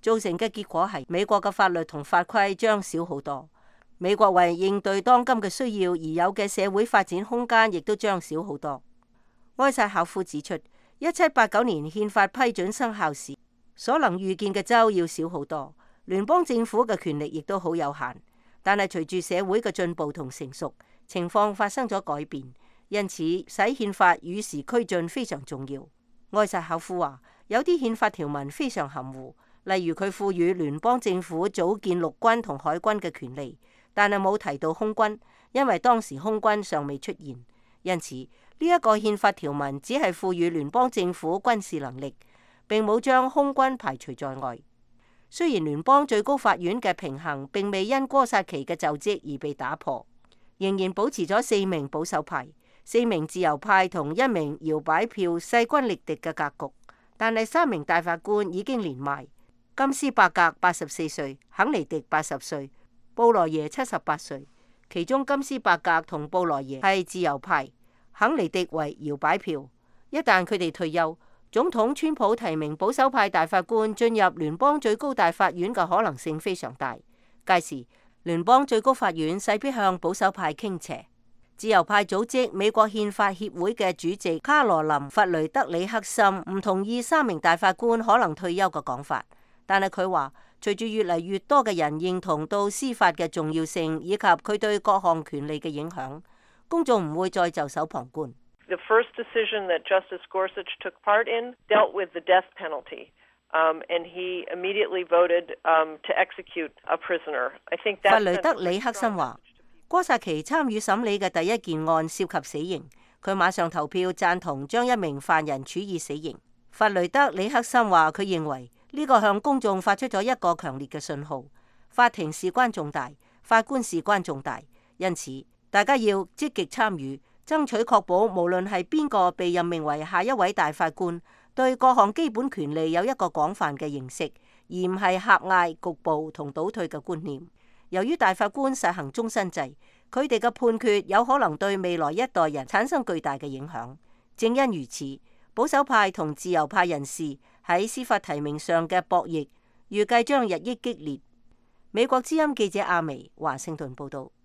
造成嘅結果係美國嘅法律同法規將少好多。美國為應對當今嘅需要而有嘅社會發展空間亦都將少好多。埃塞考夫指出，一七八九年憲法批准生效時，所能預見嘅州要少好多，聯邦政府嘅權力亦都好有限。但係隨住社會嘅進步同成熟，情況發生咗改變，因此使憲法與時俱進非常重要。埃塞考夫話，有啲憲法條文非常含糊，例如佢賦予聯邦政府組建陸軍同海軍嘅權利，但係冇提到空軍，因為當時空軍尚未出現。因此呢一個憲法條文只係賦予聯邦政府軍事能力，並冇將空軍排除在外。雖然聯邦最高法院嘅平衡並未因哥薩奇嘅就職而被打破，仍然保持咗四名保守派、四名自由派同一名搖擺票勢均力敵嘅格局。但係三名大法官已經年邁，金斯伯格八十四歲，肯尼迪八十歲，布萊耶七十八歲。其中金斯伯格同布萊耶係自由派，肯尼迪為搖擺票。一旦佢哋退休，總統川普提名保守派大法官進入聯邦最高大法院嘅可能性非常大。屆時聯邦最高法院勢必向保守派傾斜。自由派組織美國憲法協會嘅主席卡羅琳·弗雷德里克森唔同意三名大法官可能退休嘅講法，但係佢話隨住越嚟越多嘅人認同到司法嘅重要性以及佢對各項權利嘅影響，公眾唔會再袖手旁觀。 The first decision that Justice Gorsuch took part in dealt with the death penalty, um, and he immediately voted um, to execute a prisoner. I think that 弗雷德里克森話，哥薩奇參與審理嘅第一件案涉及死刑，佢馬上投票贊同將一名犯人處以死刑。弗雷德里克森話，佢認為呢個向公眾發出咗一個強烈嘅信號，法庭事關重大，法官事關重大，因此大家要積極參與，爭取確保無論係邊個被任命為下一位大法官，對各項基本權利有一個廣泛嘅認識，而唔係狹隘、局部同倒退嘅觀念。由於大法官實行終身制，佢哋嘅判決有可能對未來一代人產生巨大嘅影響。正因如此，保守派同自由派人士喺司法提名上嘅博弈，預計將日益激烈。美國之音記者阿薇華盛頓報道。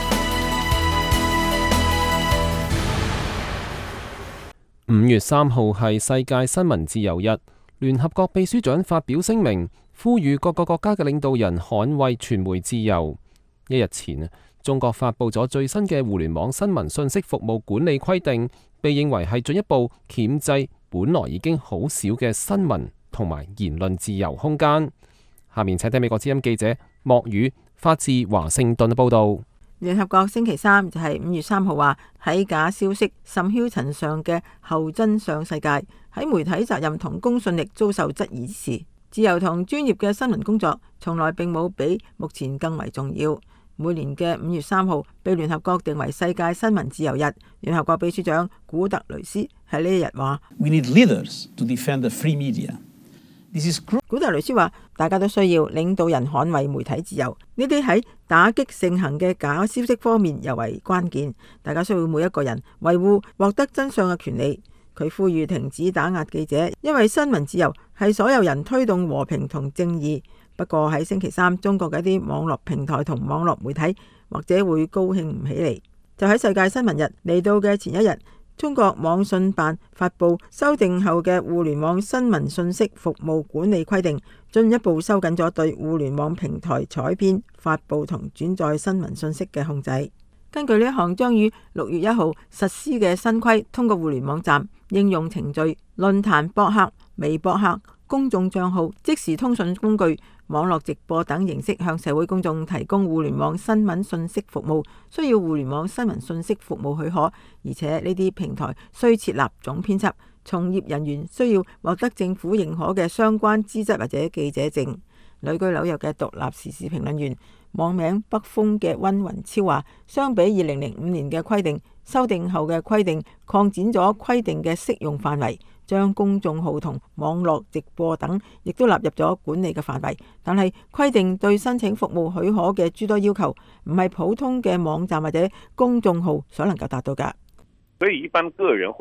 五月三號係世界新聞自由日，聯合國秘書長發表聲明，呼籲各個國家嘅領導人捍衛傳媒自由。一日前，中國發布咗最新嘅互聯網新聞信息服務管理規定，被認為係進一步鉗制本來已經好少嘅新聞同埋言論自由空間。下面請聽美國之音記者莫宇發自華盛頓報道。 聯合國星期三就係五月三號話，喺假消息甚囂塵上嘅後真相世界，喺媒體責任同公信力遭受質疑之時，自由同專業嘅新聞工作從來並冇比目前更為重要。每年嘅五月三號被聯合國定為世界新聞自由日。聯合國秘書長古特雷斯喺呢一日話： We need leaders to defend the free media. 古特雷斯話：大家都需要領導人捍衛媒體自由，呢啲喺打擊盛行嘅假消息方面尤為關鍵。大家需要每一個人維護獲得真相嘅權利。佢呼籲停止打壓記者，因為新聞自由係所有人推動和平同正義。不過喺星期三，中國嘅一啲網絡平台同網絡媒體或者會高興唔起嚟。就喺世界新聞日嚟到嘅前一日，中國網信辦發布修訂後嘅互聯網新聞信息服務管理規定，進一步收緊咗對互聯網平台採編、發布同轉載新聞信息嘅控制。根據呢一項將於六月一號實施嘅新規，通過互聯網站、應用程序、論壇、博客、微博客、公眾賬號、即時通訊工具、網絡直播等形式向社會公眾提供互聯網新聞信息服務，需要互聯網新聞信息服務許可，而且呢啲平台需設立總編輯，從業人員需要獲得政府認可嘅相關資質或者記者證。旅居紐約嘅獨立時事評論員、網名北風嘅溫雲超話，相比二零零五年嘅規定，修訂後嘅規定擴展咗規定嘅適用範圍，將公眾號同網絡直播等亦都納入咗管理嘅範圍。但係規定對申請服務許可嘅諸多要求，唔係普通嘅網站或者公眾號所能夠達到㗎。 所以一般個人或者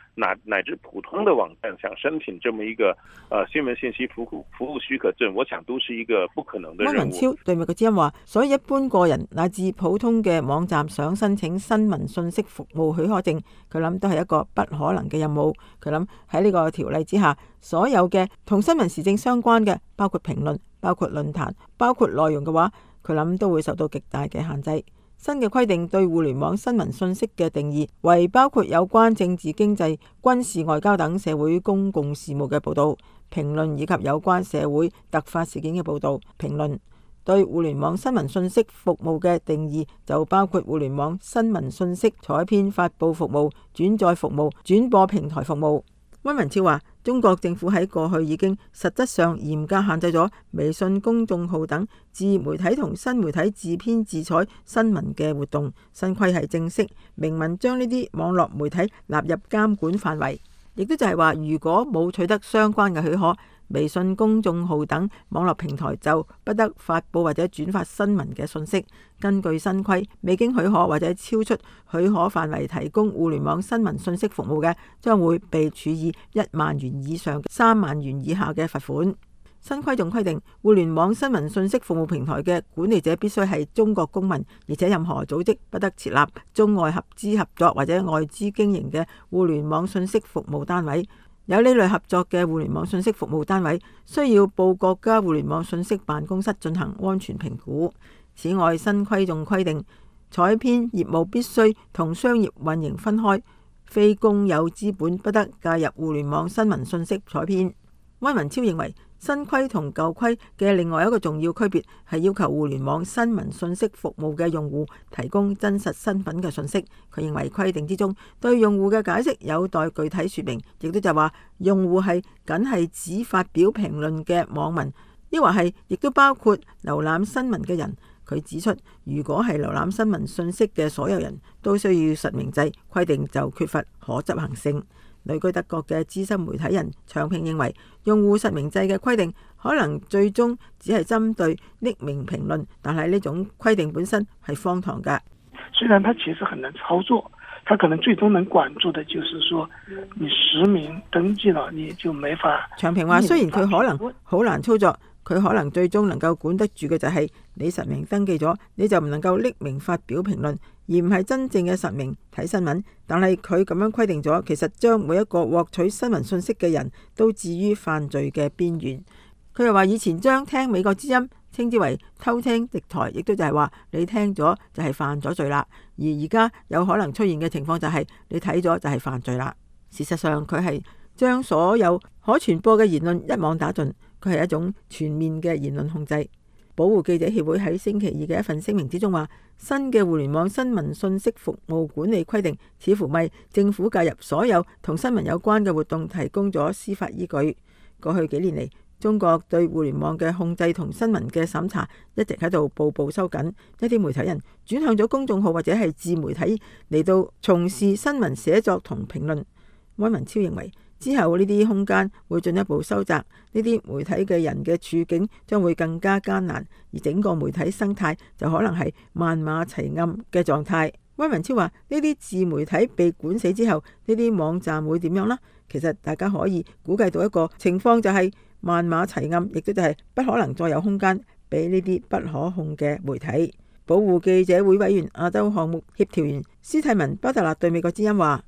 乃乃至普通的網站想申請這麼一個呃新聞信息服務服務許可證，我想都是一個不可能的任務。 溫文超對美國之音話，所以一般個人乃至普通嘅網站想申請新聞信息服務許可證，佢諗都係一個不可能嘅任務。佢諗喺呢個條例之下，所有嘅同新聞時政相關嘅，包括評論、包括論壇、包括內容嘅話，佢諗都會受到極大嘅限制。新嘅規定對互聯網新聞信息嘅定義為包括有關政治、經濟、軍事、外交等社會公共事務嘅報導、評論以及有關社會突發事件嘅報導、評論。對互聯網新聞信息服務嘅定義就包括互聯網新聞信息採編、發佈服務、轉載服務、轉播平台服務。溫文超話，中國政府喺過去已經實質上嚴格限制咗微信公眾號等自媒體同新媒體自編自採新聞嘅活動。新規係正式明文將呢啲網絡媒體納入監管範圍，亦都就係話，如果冇取得相關嘅許可，微信公眾號等網絡平台就不得發佈或者轉發新聞嘅信息。根據新規，未經許可或者超出許可範圍提供互聯網新聞信息服務嘅，將會被處以一萬元以上三萬元以下嘅罰款。新規仲規定，互聯網新聞信息服務平台嘅管理者必須係中國公民，而且任何組織不得設立中外合資合作或者外資經營嘅互聯網信息服務單位。有呢類合作嘅互聯網信息服務單位需要報國家互聯網信息辦公室進行安全評估。此外，新規仲規定，採編業務必須同商業運營分開，非公有資本不得介入互聯網新聞信息採編。溫文超認為，新規同舊規嘅另外一個重要區別係要求互聯網新聞信息服務嘅用戶提供真實身份嘅信息。佢認為規定之中對用戶嘅解釋有待具體說明，亦都就話用戶係僅係只發表評論嘅網民，抑或係亦都包括瀏覽新聞嘅人。佢指出，如果係瀏覽新聞信息嘅所有人都需要實名制，規定就缺乏可執行性。旅居德國嘅資深媒體人長平認為，用戶實名制嘅規定可能最終只係針對匿名評論，但係呢種規定本身係荒唐㗎。 雖然它其實很難操作，它可能最終能管住的就是說，你實名登記了，你就沒法。 長平話，雖然佢可能好難操作，佢可能最終能夠管得住嘅就係你實名登記咗，你就唔能夠匿名發表評論，而唔係真正嘅實名睇新聞。但係佢咁樣規定咗，其實將每一個獲取新聞信息嘅人都置於犯罪嘅邊緣。佢又話，以前將聽美國之音稱之為偷聽敵台，亦都就係話你聽咗就係犯咗罪啦。而而家有可能出現嘅情況就係你睇咗就係犯罪啦。事實上，佢係將所有可傳播嘅言論一網打盡，佢係一種全面嘅言論控制。保護記者協會喺星期二嘅一份聲明之中話，新嘅互聯網新聞信息服務管理規定似乎為政府介入所有同新聞有關嘅活動提供咗司法依據。過去幾年嚟，中國對互聯網嘅控制同新聞嘅審查一直喺度步步收緊，一啲媒體人轉向咗公眾號或者係自媒體嚟到從事新聞寫作同評論。溫文超認為，之後呢啲空間會進一步收窄，呢啲媒體嘅人嘅處境將會更加艱難，而整個媒體生態就可能係萬馬齊喑嘅狀態。溫文超話：呢啲自媒體被管死之後，呢啲網站會點樣呢？其實大家可以估計到一個情況，就係萬馬齊喑，亦都就係不可能再有空間俾呢啲不可控嘅媒體。保護記者會委員亞洲項目協調員斯蒂文巴特勒對美國之音話：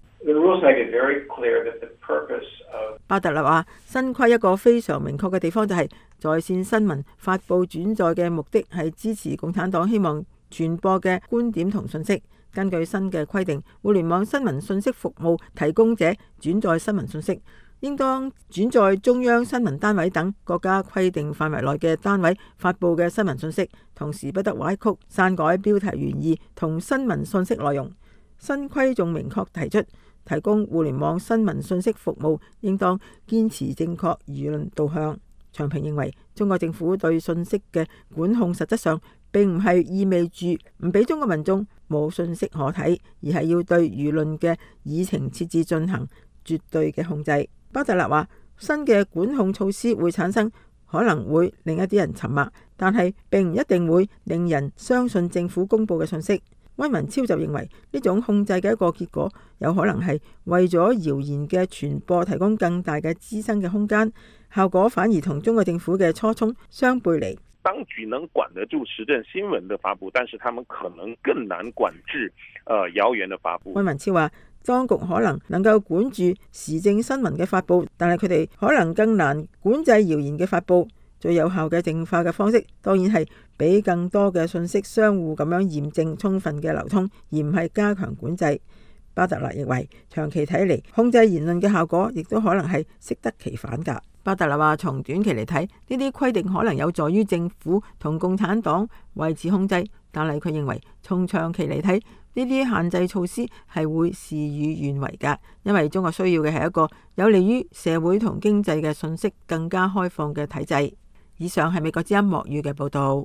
巴特勒話，新規一個非常明確嘅地方就係在線新聞發佈轉載嘅目的係支持共產黨希望傳播嘅觀點同信息。根據新嘅規定，互聯網新聞信息服務提供者轉載新聞信息，應當轉載中央新聞單位等國家規定範圍內嘅單位發佈嘅新聞信息，同時不得歪曲、篡改標題原意同新聞信息內容。新規仲明確提出，提供互聯網新聞信息服務應當堅持正確輿論導向。長平認為，中國政府對信息嘅管控實質上並唔係意味住唔俾中國民眾冇信息可睇，而係要對輿論嘅議程設置進行絕對嘅控制。巴特勒話，新嘅管控措施會產生可能會令一啲人沉默，但係並唔一定會令人相信政府公佈嘅信息。 溫文超就認為呢種控制嘅一個結果，有可能係為咗謠言嘅傳播提供更大嘅滋生嘅空間，效果反而同中國政府嘅初衷相背離。 當局能管得住時政新聞的發布，但是他們可能更難管制呃謠言的發布。 溫文超話，當局可能能夠管住時政新聞嘅發布，但係佢哋可能更難管制謠言嘅發布。最有效嘅淨化嘅方式，當然係俾更多嘅信息相互咁樣驗證充分嘅流通，而唔係加強管制。巴特勒認為，長期睇嚟，控制言論嘅效果亦都可能係適得其反㗎。巴特勒話，從短期嚟睇，呢啲規定可能有助於政府同共產黨維持控制，但係佢認為，從長期嚟睇，呢啲限制措施係會事與願違㗎，因為中國需要嘅係一個有利於社會同經濟嘅信息更加開放嘅體制。以上係美國之音莫語嘅報導。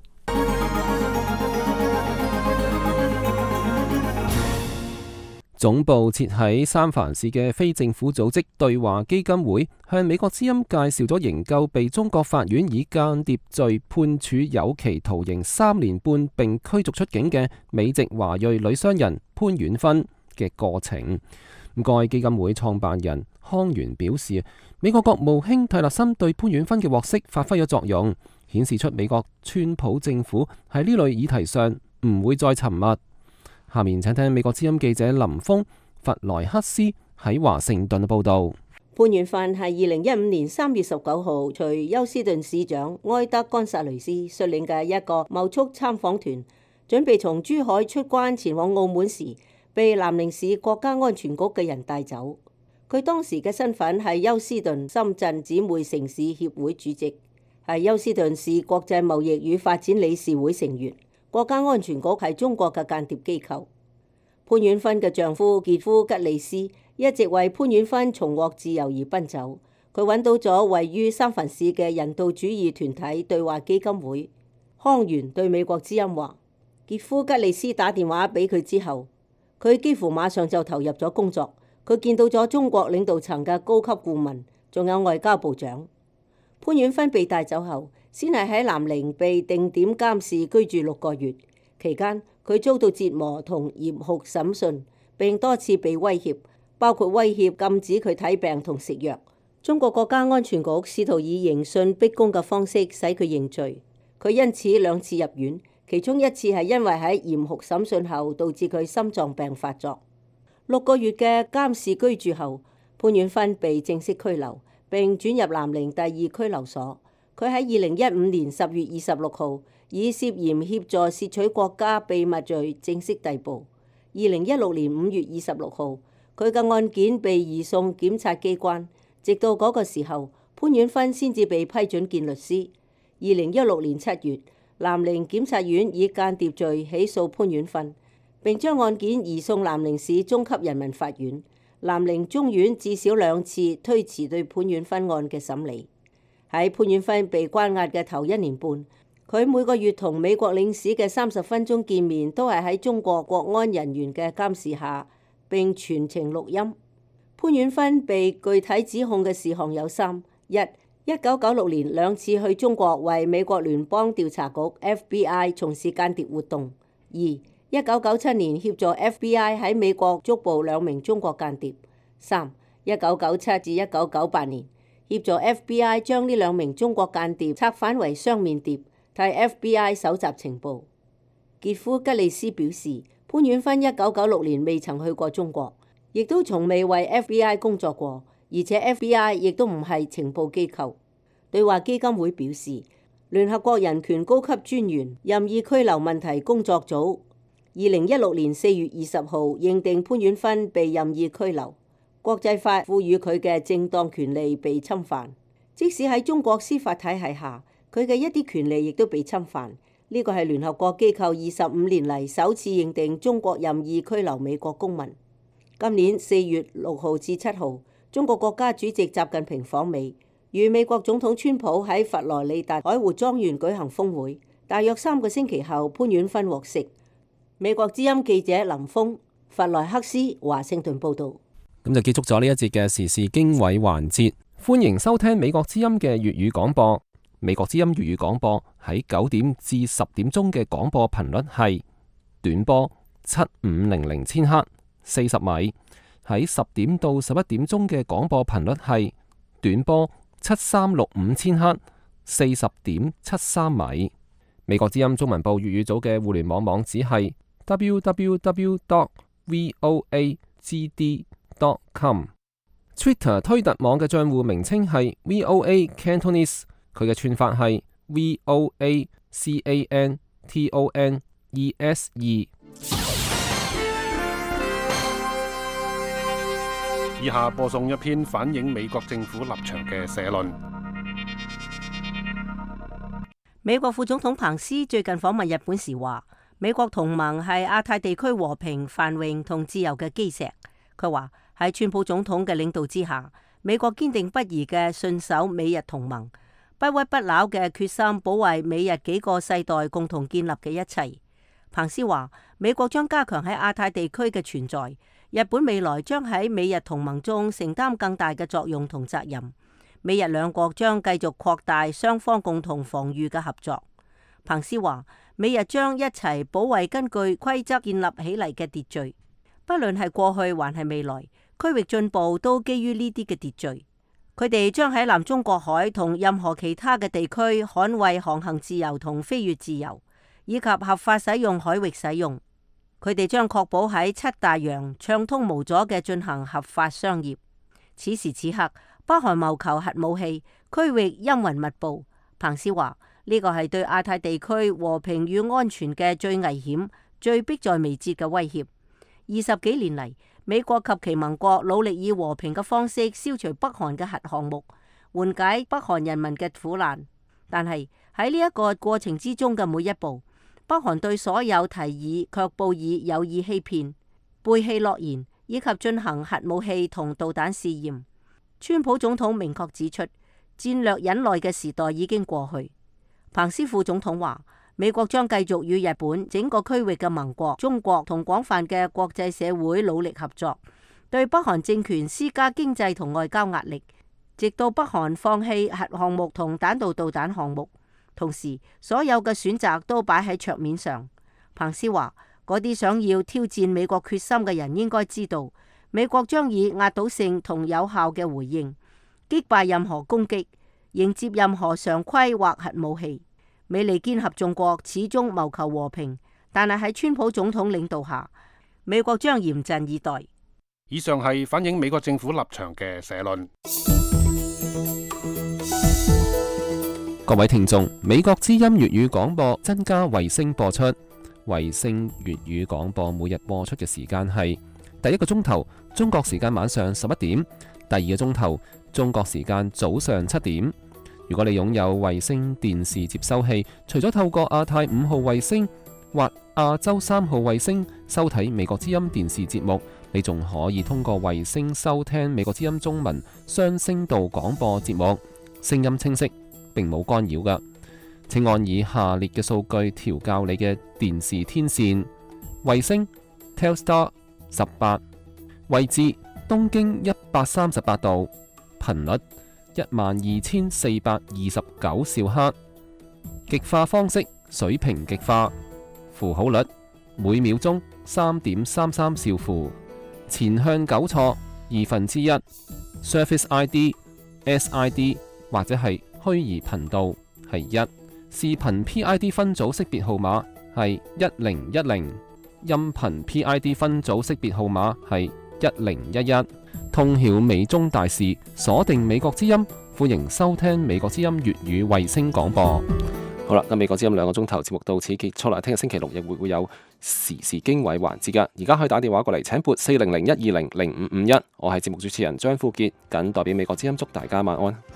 總部設喺三藩市嘅非政府組織對話基金會向美國之音介紹咗營救被中國法院以間諜罪判處有期徒刑三年半並驅逐出境嘅美籍華裔女商人潘婉芬嘅過程。該基金會創辦人康源表示，美國國務卿蒂勒森對潘婉芬嘅獲釋發揮咗作用，顯示出美國川普政府喺呢類議題上唔會再沉默。下面請聽美國之音記者林峰弗萊克斯喺華盛頓嘅報道。 潘婉芬係二零一五年三月十九號隨休斯頓市長埃德干薩雷斯率領嘅一個貿促參訪團，準備從珠海出關前往澳門時，被南寧市國家安全局嘅人帶走。佢當時嘅身份係休斯頓深圳姊妹城市協會主席，係休斯頓市國際貿易與發展理事會成員。國家安全局係中國嘅間諜機構。潘婉芬嘅丈夫傑夫吉利斯一直為潘婉芬重獲自由而奔走。佢揾到咗位於三藩市嘅人道主義團體對話基金會。康源對美國之音話，傑夫吉利斯打電話俾佢之後，佢幾乎馬上就投入咗工作。佢見到咗中國領導層嘅高級顧問，仲有外交部長。潘婉芬被帶走後，先係喺南寧被定點監視居住六個月，期間佢遭到折磨同嚴酷審訊，並多次被威脅，包括威脅禁止佢睇病同食藥。中國國家安全局試圖以刑訊逼供嘅方式使佢認罪，佢因此兩次入院，其中一次係因為喺嚴酷審訊後導致佢心臟病發作。六個月嘅監視居住後，潘婉芬被正式拘留，並轉入南寧第二拘留所。佢喺二零一五年十月二十六號以涉嫌協助竊取國家秘密罪正式逮捕。二零一六年五月二十六號，佢嘅案件被移送檢察機關，直到嗰個時候，潘婉芬先至被批准見律師。二零一六年七月，南寧檢察院以間諜罪起訴潘婉芬，並將案件移送南寧市中級人民法院。南寧中院至少兩次推遲對潘婉芬案嘅審理。喺潘婉芬被關押嘅頭一年半，佢每個月同美國領事嘅三十分鐘見面都係喺中國國安人員嘅監視下，並全程錄音。潘婉芬被具體指控嘅事項有三：一、一九九六年兩次去中國為美國聯邦調查局 F B I 從事間諜活動；二、一九九七年協助 F B I 喺美國捉捕兩名中國間諜；三、一九九七至一九九八年協助 F B I 將呢兩名中國間諜策反為雙面諜，替 F B I 搜集情報。傑夫吉利斯表示，潘婉芬一九九六年未曾去過中國，亦都從未為 F B I 工作過，而且 F B I 亦都唔係情報機構。對話基金會表示，聯合國人權高級專員任意拘留問題工作組二零一六年四月二十號認定潘婉芬被任意拘留，國際法賦予佢嘅正當權利被侵犯，即使喺中國司法體系下，佢嘅一啲權利亦都被侵犯。呢個係聯合國機構二十五年嚟首次認定中國任意拘留美國公民。今年四月六號至七號，中國國家主席習近平訪美，與美國總統川普喺佛羅里達海湖莊園舉行峰會。大約三個星期後，潘婉芬獲釋。美國之音記者林峰，弗萊克斯，華盛頓報導。 咁就結束咗呢一節嘅時事經緯環節。歡迎收聽美國之音嘅粵語廣播。美國之音粵語廣播喺九點至十點鐘嘅廣播頻率係短波七五零零千赫，四十米。喺十點到十一點鐘嘅廣播頻率係短波七三六五千赫，四十點七三米。美國之音中文部粵語組嘅互聯網網址係 w w w dot voa g d dot com。Twitter 推特網嘅賬戶名稱係 V O A Cantonese， 佢嘅串法係 V O A C A N T O N E S E。 以下播送一篇反映美國政府立場嘅社論。 美國副總統彭斯最近訪問日本時話，美國同盟係亞太地區和平、繁榮同自由嘅基石。佢話喺川普總統嘅領導之下，美國堅定不移嘅信守美日同盟，不屈不撓嘅決心保衛美日幾個世代共同建立嘅一切。彭斯話，美國將加強喺亞太地區嘅存在。日本未來將喺美日同盟中承擔更大嘅作用同責任。美日兩國將繼續擴大雙方共同防禦嘅合作。彭斯話，美日將一齊保衛根據規則建立起嚟嘅秩序，不論係過去還係未來，區域進步都基於呢啲嘅秩序。佢哋將喺南中國海同任何其他嘅地區捍衛航行自由同飛越自由，以及合法使用海域使用。佢哋將確保喺七大洋暢通無阻嘅進行合法商業。此時此刻，北韓謀求核武器，區域陰雲密布。彭斯話，呢個係對亞太地區和平與安全嘅最危險、最迫在眉睫嘅威脅。二十幾年嚟，美國及其盟國努力以和平嘅方式消除北韓嘅核項目，緩解北韓人民嘅苦難。但係喺呢一個過程之中嘅每一步，北韓對所有提議卻報以有意欺騙、背棄諾言，以及進行核武器同導彈試驗。川普總統明確指出，戰略忍耐嘅時代已經過去。彭斯副總統話，美國將繼續與日本、整個區域嘅盟國、中國同廣泛嘅國際社會努力合作，對北韓政權施加經濟同外交壓力，直到北韓放棄核項目同彈道導彈項目。同時，所有嘅選擇都擺喺桌面上。彭斯話，嗰啲想要挑戰美國決心嘅人應該知道，美國將以壓倒性同有效嘅回應，擊敗任何攻擊，迎接任何常規或核武器。美利堅合眾國始終謀求和平，但係喺川普總統領導下，美國將嚴陣以待。 以上係反映美國政府立場嘅社論。 各位聽眾，美國之音粵語廣播增加衛星播出。衛星粵語廣播每日播出嘅時間係第一個鐘頭中國時間晚上十一點，第二個鐘頭中國時間早上七點。如果你擁有衛星電視接收器，除咗透過亞太五號衛星或亞洲三號衛星收睇美國之音電視節目，你仲可以通過衛星收聽美國之音中文雙聲道廣播節目，聲音清晰，並冇干擾㗎。請按以下列嘅數據調校你嘅電視天線：衛星 Telstar 十八，位置東經一百三十八度，頻率一萬二千四百二十九兆赫，極化方式水平極化，符號率每秒鐘三點三三兆符，前向糾錯二分之一 ，Service I D S I D 或者係虛擬頻道係一，視頻 P I D 分組識別號碼係一零一零，音頻 P I D 分組識別號碼係一零一一。通曉美中大事，鎖定美國之音，歡迎收聽美國之音粵語衛星廣播。好啦，咁美國之音兩個鐘頭節目到此結束啦。聽日星期六日會會有時事經緯環節噶，而家可以打電話過嚟，請撥四零零一二零零五五一。我係節目主持人張富傑，謹代表美國之音祝大家晚安。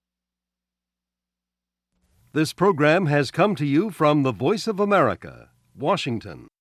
This program has come to you from the Voice of America, Washington